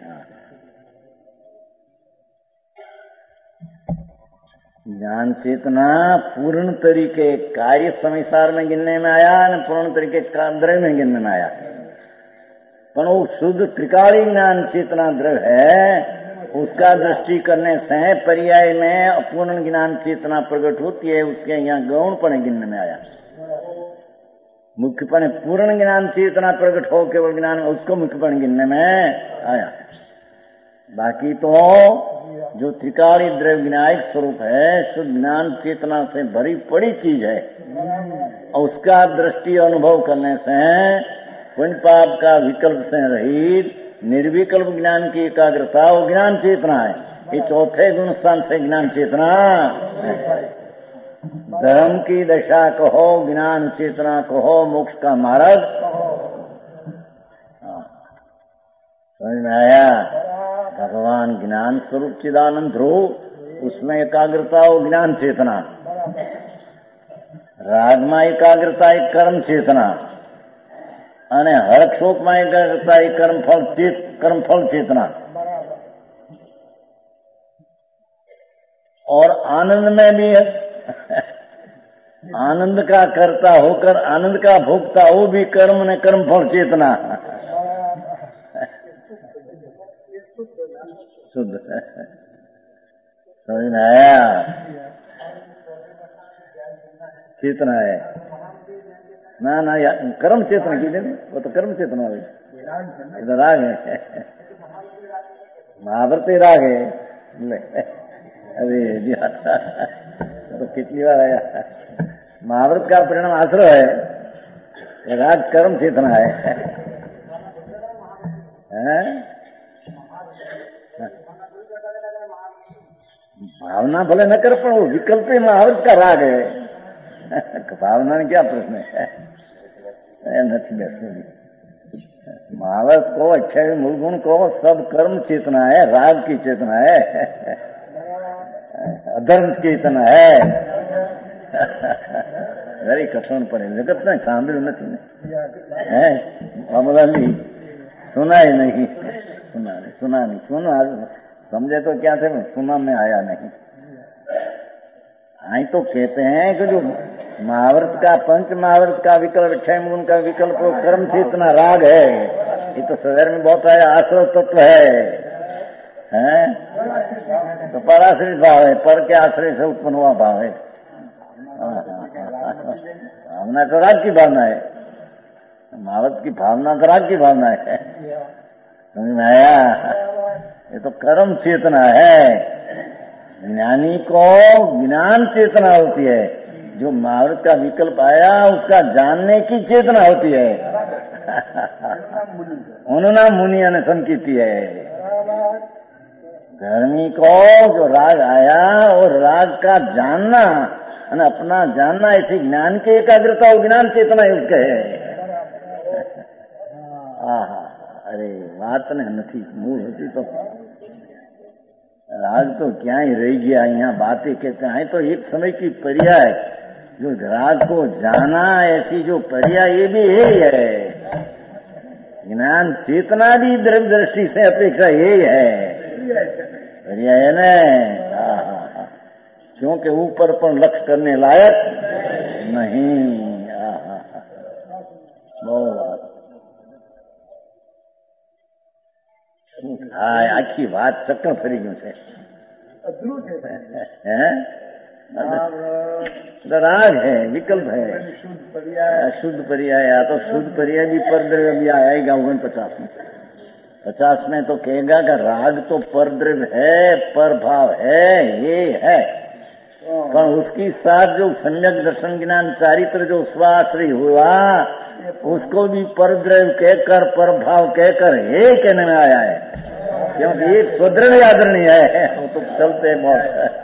ज्ञान चेतना पूर्ण तरीके कार्य समिसार में गिनने में आया न पूर्ण तरीके द्रव्य में गिनने में आया, पर वो शुद्ध त्रिकाली ज्ञान चेतना द्रव्य है, उसका दृष्टि करने से पर्याय में अपूर्ण ज्ञान चेतना प्रकट होती है, उसके यहाँ गौणपण गिनने में आया। मुख्यपण पूर्ण ज्ञान चेतना प्रकट हो केवल ज्ञान में उसको मुख्यपण गिनने में आया। बाकी तो जो त्रिकाली द्रव्य विनायक स्वरूप है शुद्ध ज्ञान चेतना से भरी पड़ी चीज है, और उसका दृष्टि अनुभव करने से पुण्य पाप का विकल्प से रहित निर्विकल्प ज्ञान की एकाग्रता वो ज्ञान चेतना है। ये चौथे गुण स्थान से ज्ञान चेतना, धर्म की दशा कहो, ज्ञान चेतना कहो, मोक्ष का मार्ग। समझ में आया? भगवान ज्ञान स्वरूप चिदानंद ध्रुव, उसमें एकाग्रता हो ज्ञान चेतना, रागमा एकाग्रता एक कर्म चेतना, અને હરક શોકમાં એકાગ્રતા એ કર્મફળ ચેત કર્મફળ चेतना, और आनंद में भी आनंद का कर्ता होकर आनंद का भोगता वो भी कर्म ने कर्मफल चेतना शुद्ध। समझ में आया? चेतना है ना ना या कर्म चेतना की नहीं, वो तो कर्म चेतना है, इधर राग है, महाभारत राग है। अरे जी तो कितनी बार आया, महाभारत का परिणाम आश्रय है, राग कर्म चेतना है, है? भावना भले न कर पर वो विकल्प महाभारत का राग है। भावना में क्या प्रश्न है? नहीं बेसुनी महाभारत को अच्छा मूल गुण को सब कर्म चेतना है, राग की चेतना है, अधर्म चेतना है। वेरी कठिन पड़े जगत में सांभळ्યું નથી है, मामला नहीं सुना ही नहीं, सुना नहीं सुना नहीं सुना समझे तो क्या थे, सुना में आया नहीं। आई तो कहते हैं कि जो महाव्रत का पंच महाव्रत का विकल्प छह गुण का विकल्प कर्म चेतना राग है, ये तो शरीर में बहुत आया आश्रय तत्व है, हैं? तो पराश्रित भाव है, पर के आश्रय से उत्पन्न हुआ भाव है। भावना तो राग की भावना है, महाव्रत की भावना तो राग की भावना है। समझ में आया? ये तो कर्म चेतना है, ज्ञानी को ज्ञान चेतना होती है, जो महावृत का विकल्प आया उसका जानने की चेतना होती है। उन्होंने मुनिया ने संकीती है। धर्मी को जो राग आया और राग का जानना અને अपना जानना ऐसी ज्ञान की एकाग्रता और ज्ञान चेतना युक्त है। आहा, अरे बात ने नहीं मूल होती तो राग तो क्या ही रह गया। यहाँ बातें कहते हैं तो एक समय की पर्याय जो राग को जाना, ऐसी जो पर्याय ये भी है। ज्ञान चेतना भी द्रव्य दृष्टि से अपेक्षा यही है, पर्याय है न, क्योंकि ऊपर पर लक्ष्य करने लायक नहीं। हाँ, आखी बात चक्कर फरी गયું છે। राग है, विकल्प है, शुद्ध पर्याय। या तो शुद्ध पर्याय भी परद्रव्य भी आएगा ओगन पचास में। पचास में तो कहेगा कि राग तो परद्रव्य है, पर भाव है, ये है, पर उसकी साथ जो सम्यक दर्शन ज्ञान चारित्र जो स्वाश्रय हुआ उसको भी परद्रव्य कहकर, पर भाव कहकर हे कहने में आया है, क्योंकि एक स्वदृढ़ आदरणीय है, वो तो चलते बहुत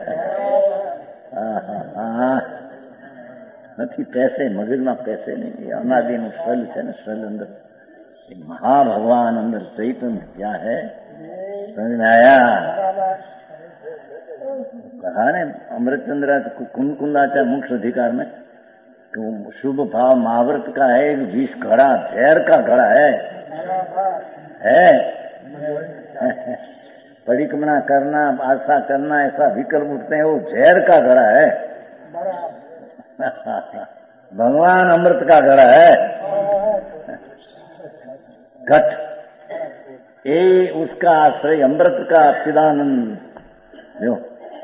નથી। पैसे મગજમાં पैसे नहीं, अनादिનું स्थल છે ને, स्थल अंदर महाभगवान अंदर चैतन्य क्या है समझ में आया। कहा ने अमृतचंद्र कुंकुंदाचार्य मुख्य अधिकार में तो शुभ भाव महाव्रत का है, विष घड़ा जहर का घड़ा है, है? परिक्रमणा करना, आशा करना, ऐसा विकल्प उठते हैं, वो जहर का घड़ा है। भगवान अमृत का घड़ा है। घट ये उसका आश्रय अमृत का चिदानंद, जो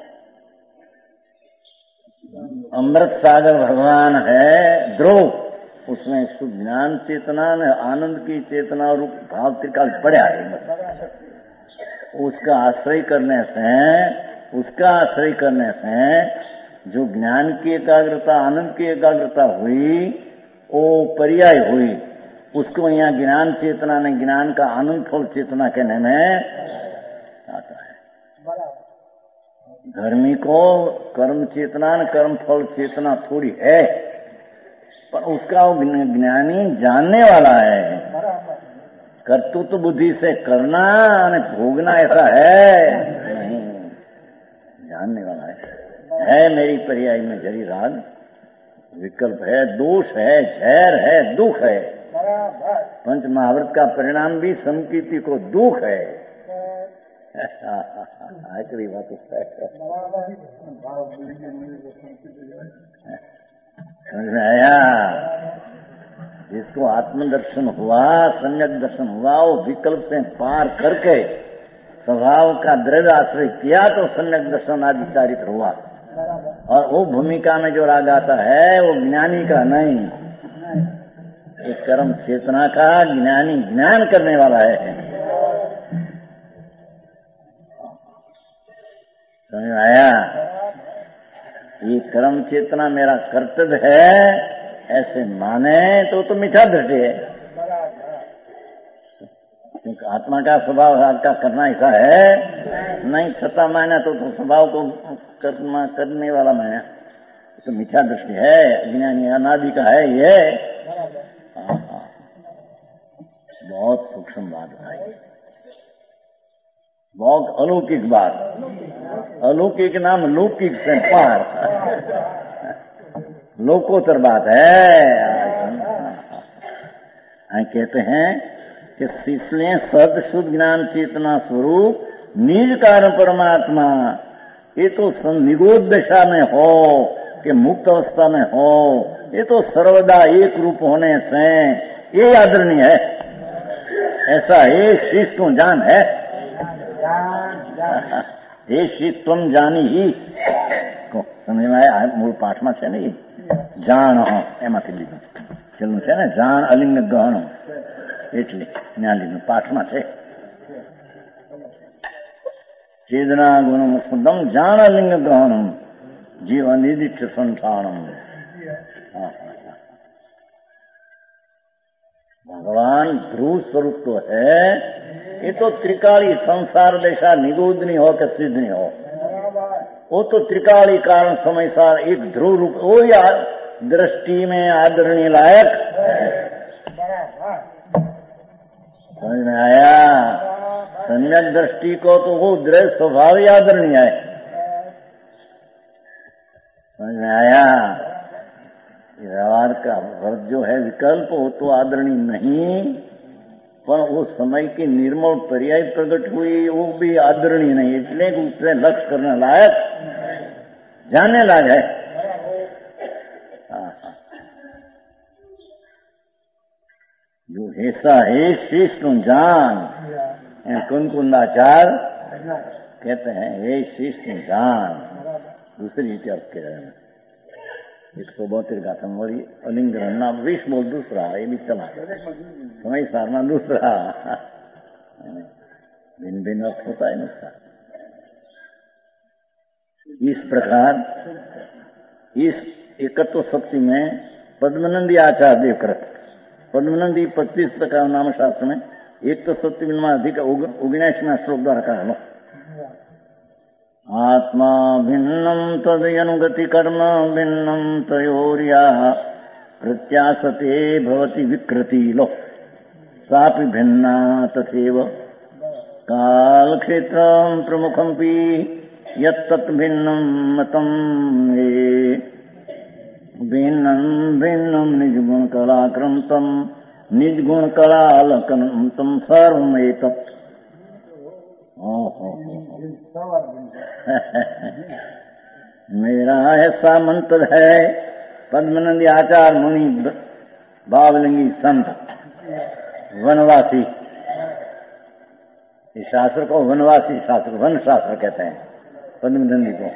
अमृत सागर भगवान है ध्रुव, उसमें शुद्ध ज्ञान चेतना ने आनंद की चेतना रूप भाव त्रिकाल पड़ा है। उसका आश्रय करने से, उसका आश्रय करने से जो ज्ञान की एकाग्रता, आनंद की एकाग्रता हुई, वो पर्याय हुई। उसको यहाँ ज्ञान चेतना ने, ज्ञान का आनंद फल चेतना कहने में आता है। धर्मी को कर्म चेतना न कर्म फल चेतना थोड़ी है, पर उसका वो ज्ञानी जानने वाला है। कर्तृत्व बुद्धि से करना और भोगना ऐसा है नहीं, जानने वाला है। है मेरी पर्याय में जरी राग, विकल्प है, दोष है, झैर है, दुख है। पंच महाव्रत का परिणाम भी संकीर्ति को दुख है। आखिरी बात समझ में आया। जिसको आत्मदर्शन हुआ, सम्यक दर्शन हुआ, वो विकल्प से पार करके स्वभाव का दृढ़ आश्रय किया तो सम्यक दर्शन आदि चारित्र हुआ। और वो भूमिका में जो राग आता है वो ज्ञानी का नहीं, एक कर्म चेतना का। ज्ञानी ज्ञान करने वाला है। समझ आया। ये कर्म चेतना मेरा कर्तव्य है ऐसे माने तो तो मिथ्या दृष्टि है। क्योंकि आत्मा का स्वभाव आपका करना ऐसा है नहीं, सत्ता माना तो, तो स्वभाव को कर्म करने वाला माना तो मिथ्या दृष्टि है। ज्ञानी अनादि का है ये। बहुत सूक्ष्म बात भाई, बहुत अलौकिक बात। अलौकिक नाम लौकिक से पार, लोकोत्तर बात है। कहते हैं कि इसलिए सद शुद्ध ज्ञान चेतना स्वरूप निज कारण परमात्मा, ये तो निगोद दशा में हो कि मुक्त अवस्था में हो, ये तो सर्वदा एक रूप होने से ये आदरणीय है। ऐसा ये शीश तुम जान है, ये शीश तुम जानी ही को समझ में आया। मूल पाठ में है नहीं, जान हो एमांथी લીધું છેલ્લું છે ને, જાણ અલિંગ ગહણ, એટલે ત્યાં લીધું પાઠમાં છે। चेदना गुणम शुद्धम जान लिंग ग्रहणम जीवन निदिक्ष संठानम। भगवान ध्रुव स्वरूप तो है, ये तो त्रिकाली संसार जैसा निगोदनी हो कि सिद्धनी हो, वो तो त्रिकाली कारण समय सार एक ध्रुव रूप, वो या दृष्टि में आदरणीय लायक। समझ में आया? सम्यक दृष्टि को तो वो दृढ़ स्वभाव ही आदरणीय है। समझ में आया? व्यवहार का वर्ग जो है विकल्प वो तो आदरणीय नहीं, पर वो समय की निर्मल पर्याय प्रकट हुई वो भी आदरणीय नहीं, इसलिए उससे लक्ष्य करने लायक जाने लायक है। जो ऐसा है शीश तुम जान, कुंकुंदाचार कहते हैं हे शीश तुम जान। दूसरी तरफ के एक सौ बहत्तर गाथम वाली अलिंगना विष बोल दूसरा, ये भी चला समय सारना दूसरा, भिन्न भिन्न अर्थ होता है उसका। इस प्रकार इस एकत्व शक्ति में पद्मनंदी आचार्य देवकृत, पद्मनंदी पच्चीस प्रकार नाम शास्त्र में एक तो सत्य बिनमा अधिक उगनेश श्लोक द्वारा कहा लो। आत्मा भिन्नम तदनुगति कर्म भिन्नम तयोर्या प्रत्याशते भवति विकृति लो सापि भिन्ना तथैव काल क्षेत्र प्रमुखम पी यत्तत् भिन्नम मतम ये भिन्नम भिन्नम निजगुण कलाक्रमतम निजगुण कलालकनतम सर्वमेतत्। मेरा ऐसा मंत्र है, पद्मनंदी आचार्य मुनि बावलिंगी संत वनवासी, इस शास्त्र को वनवासी शास्त्र वन शास्त्र कहते हैं। पद्मनंदी को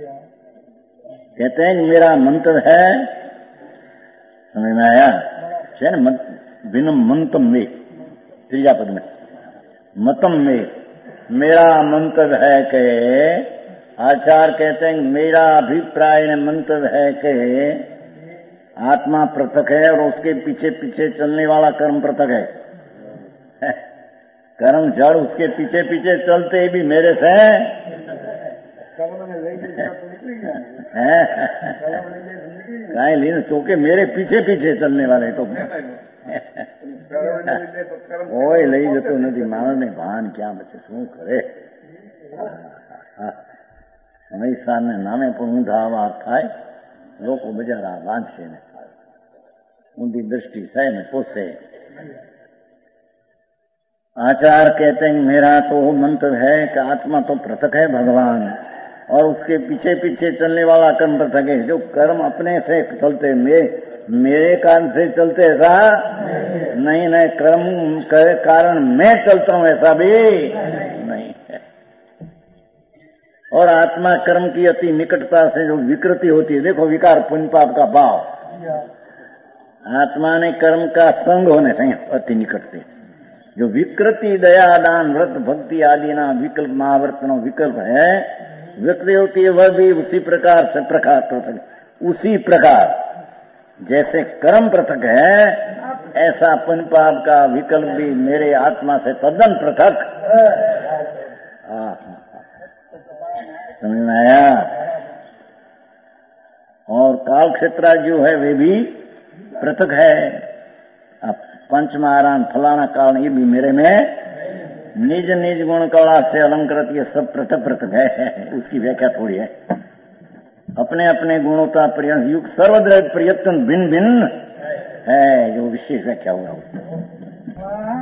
कहते हैं मेरा मंत्र है, समझ में आया? बिन मंतम में त्रिया पद में मतम में मेरा मंत्र है कि आचार्य कहते हैं मेरा अभिप्राय मंत्र है कि आत्मा पृथक है और उसके पीछे पीछे चलने वाला कर्म पृथक है। कर्म जड़ उसके पीछे पीछे चलते भी मेरे से कहीं लीन चौके मेरे पीछे पीछे चलने वाले तो ओए लई जतो नदी मानव ने भान क्या बचे शू करे। हमेशा ने नामे पर ऊंधा वार थाय लोको बजारा बांधे ने ऊंधी दृष्टि सह ने पोसे। आचार्य कहते हैं मेरा तो मंत्र है कि आत्मा तो पृथक है भगवान और उसके पीछे पीछे चलने वाला कर्म पृथक है। जो कर्म अपने से चलते मे, मेरे कारण से चलते ऐसा नहीं, नहीं कर्म के कारण मैं चलता हूं ऐसा भी नहीं है। और आत्मा कर्म की अति निकटता से जो विकृति होती है, देखो विकार पुण्य पाप का भाव, आत्मा ने कर्म का संग होने से अति निकट से जो विकृति दया दान व्रत भक्ति आदि ना विकल्प महावर्तन विकल्प है विकृति होती है, वह भी उसी प्रकार से प्रकार पृथक। उसी प्रकार जैसे कर्म पृथक है ऐसा पुण्य पाप का विकल्प भी मेरे आत्मा से तद्दन पृथक। समझ में आया? और काल क्षेत्र जो है वे भी पृथक है। अब पंचमहारान फलाना काल ये भी मेरे में निज निज गुण कला से अलंकृत ये सब पृथक पृथक है। उसकी व्याख्या थोड़ी है। अपने अपने गुणों का युक्त सर्वद्रव्य प्रयत्न भिन्न भिन्न है जो विशेष व्याख्या हुआ।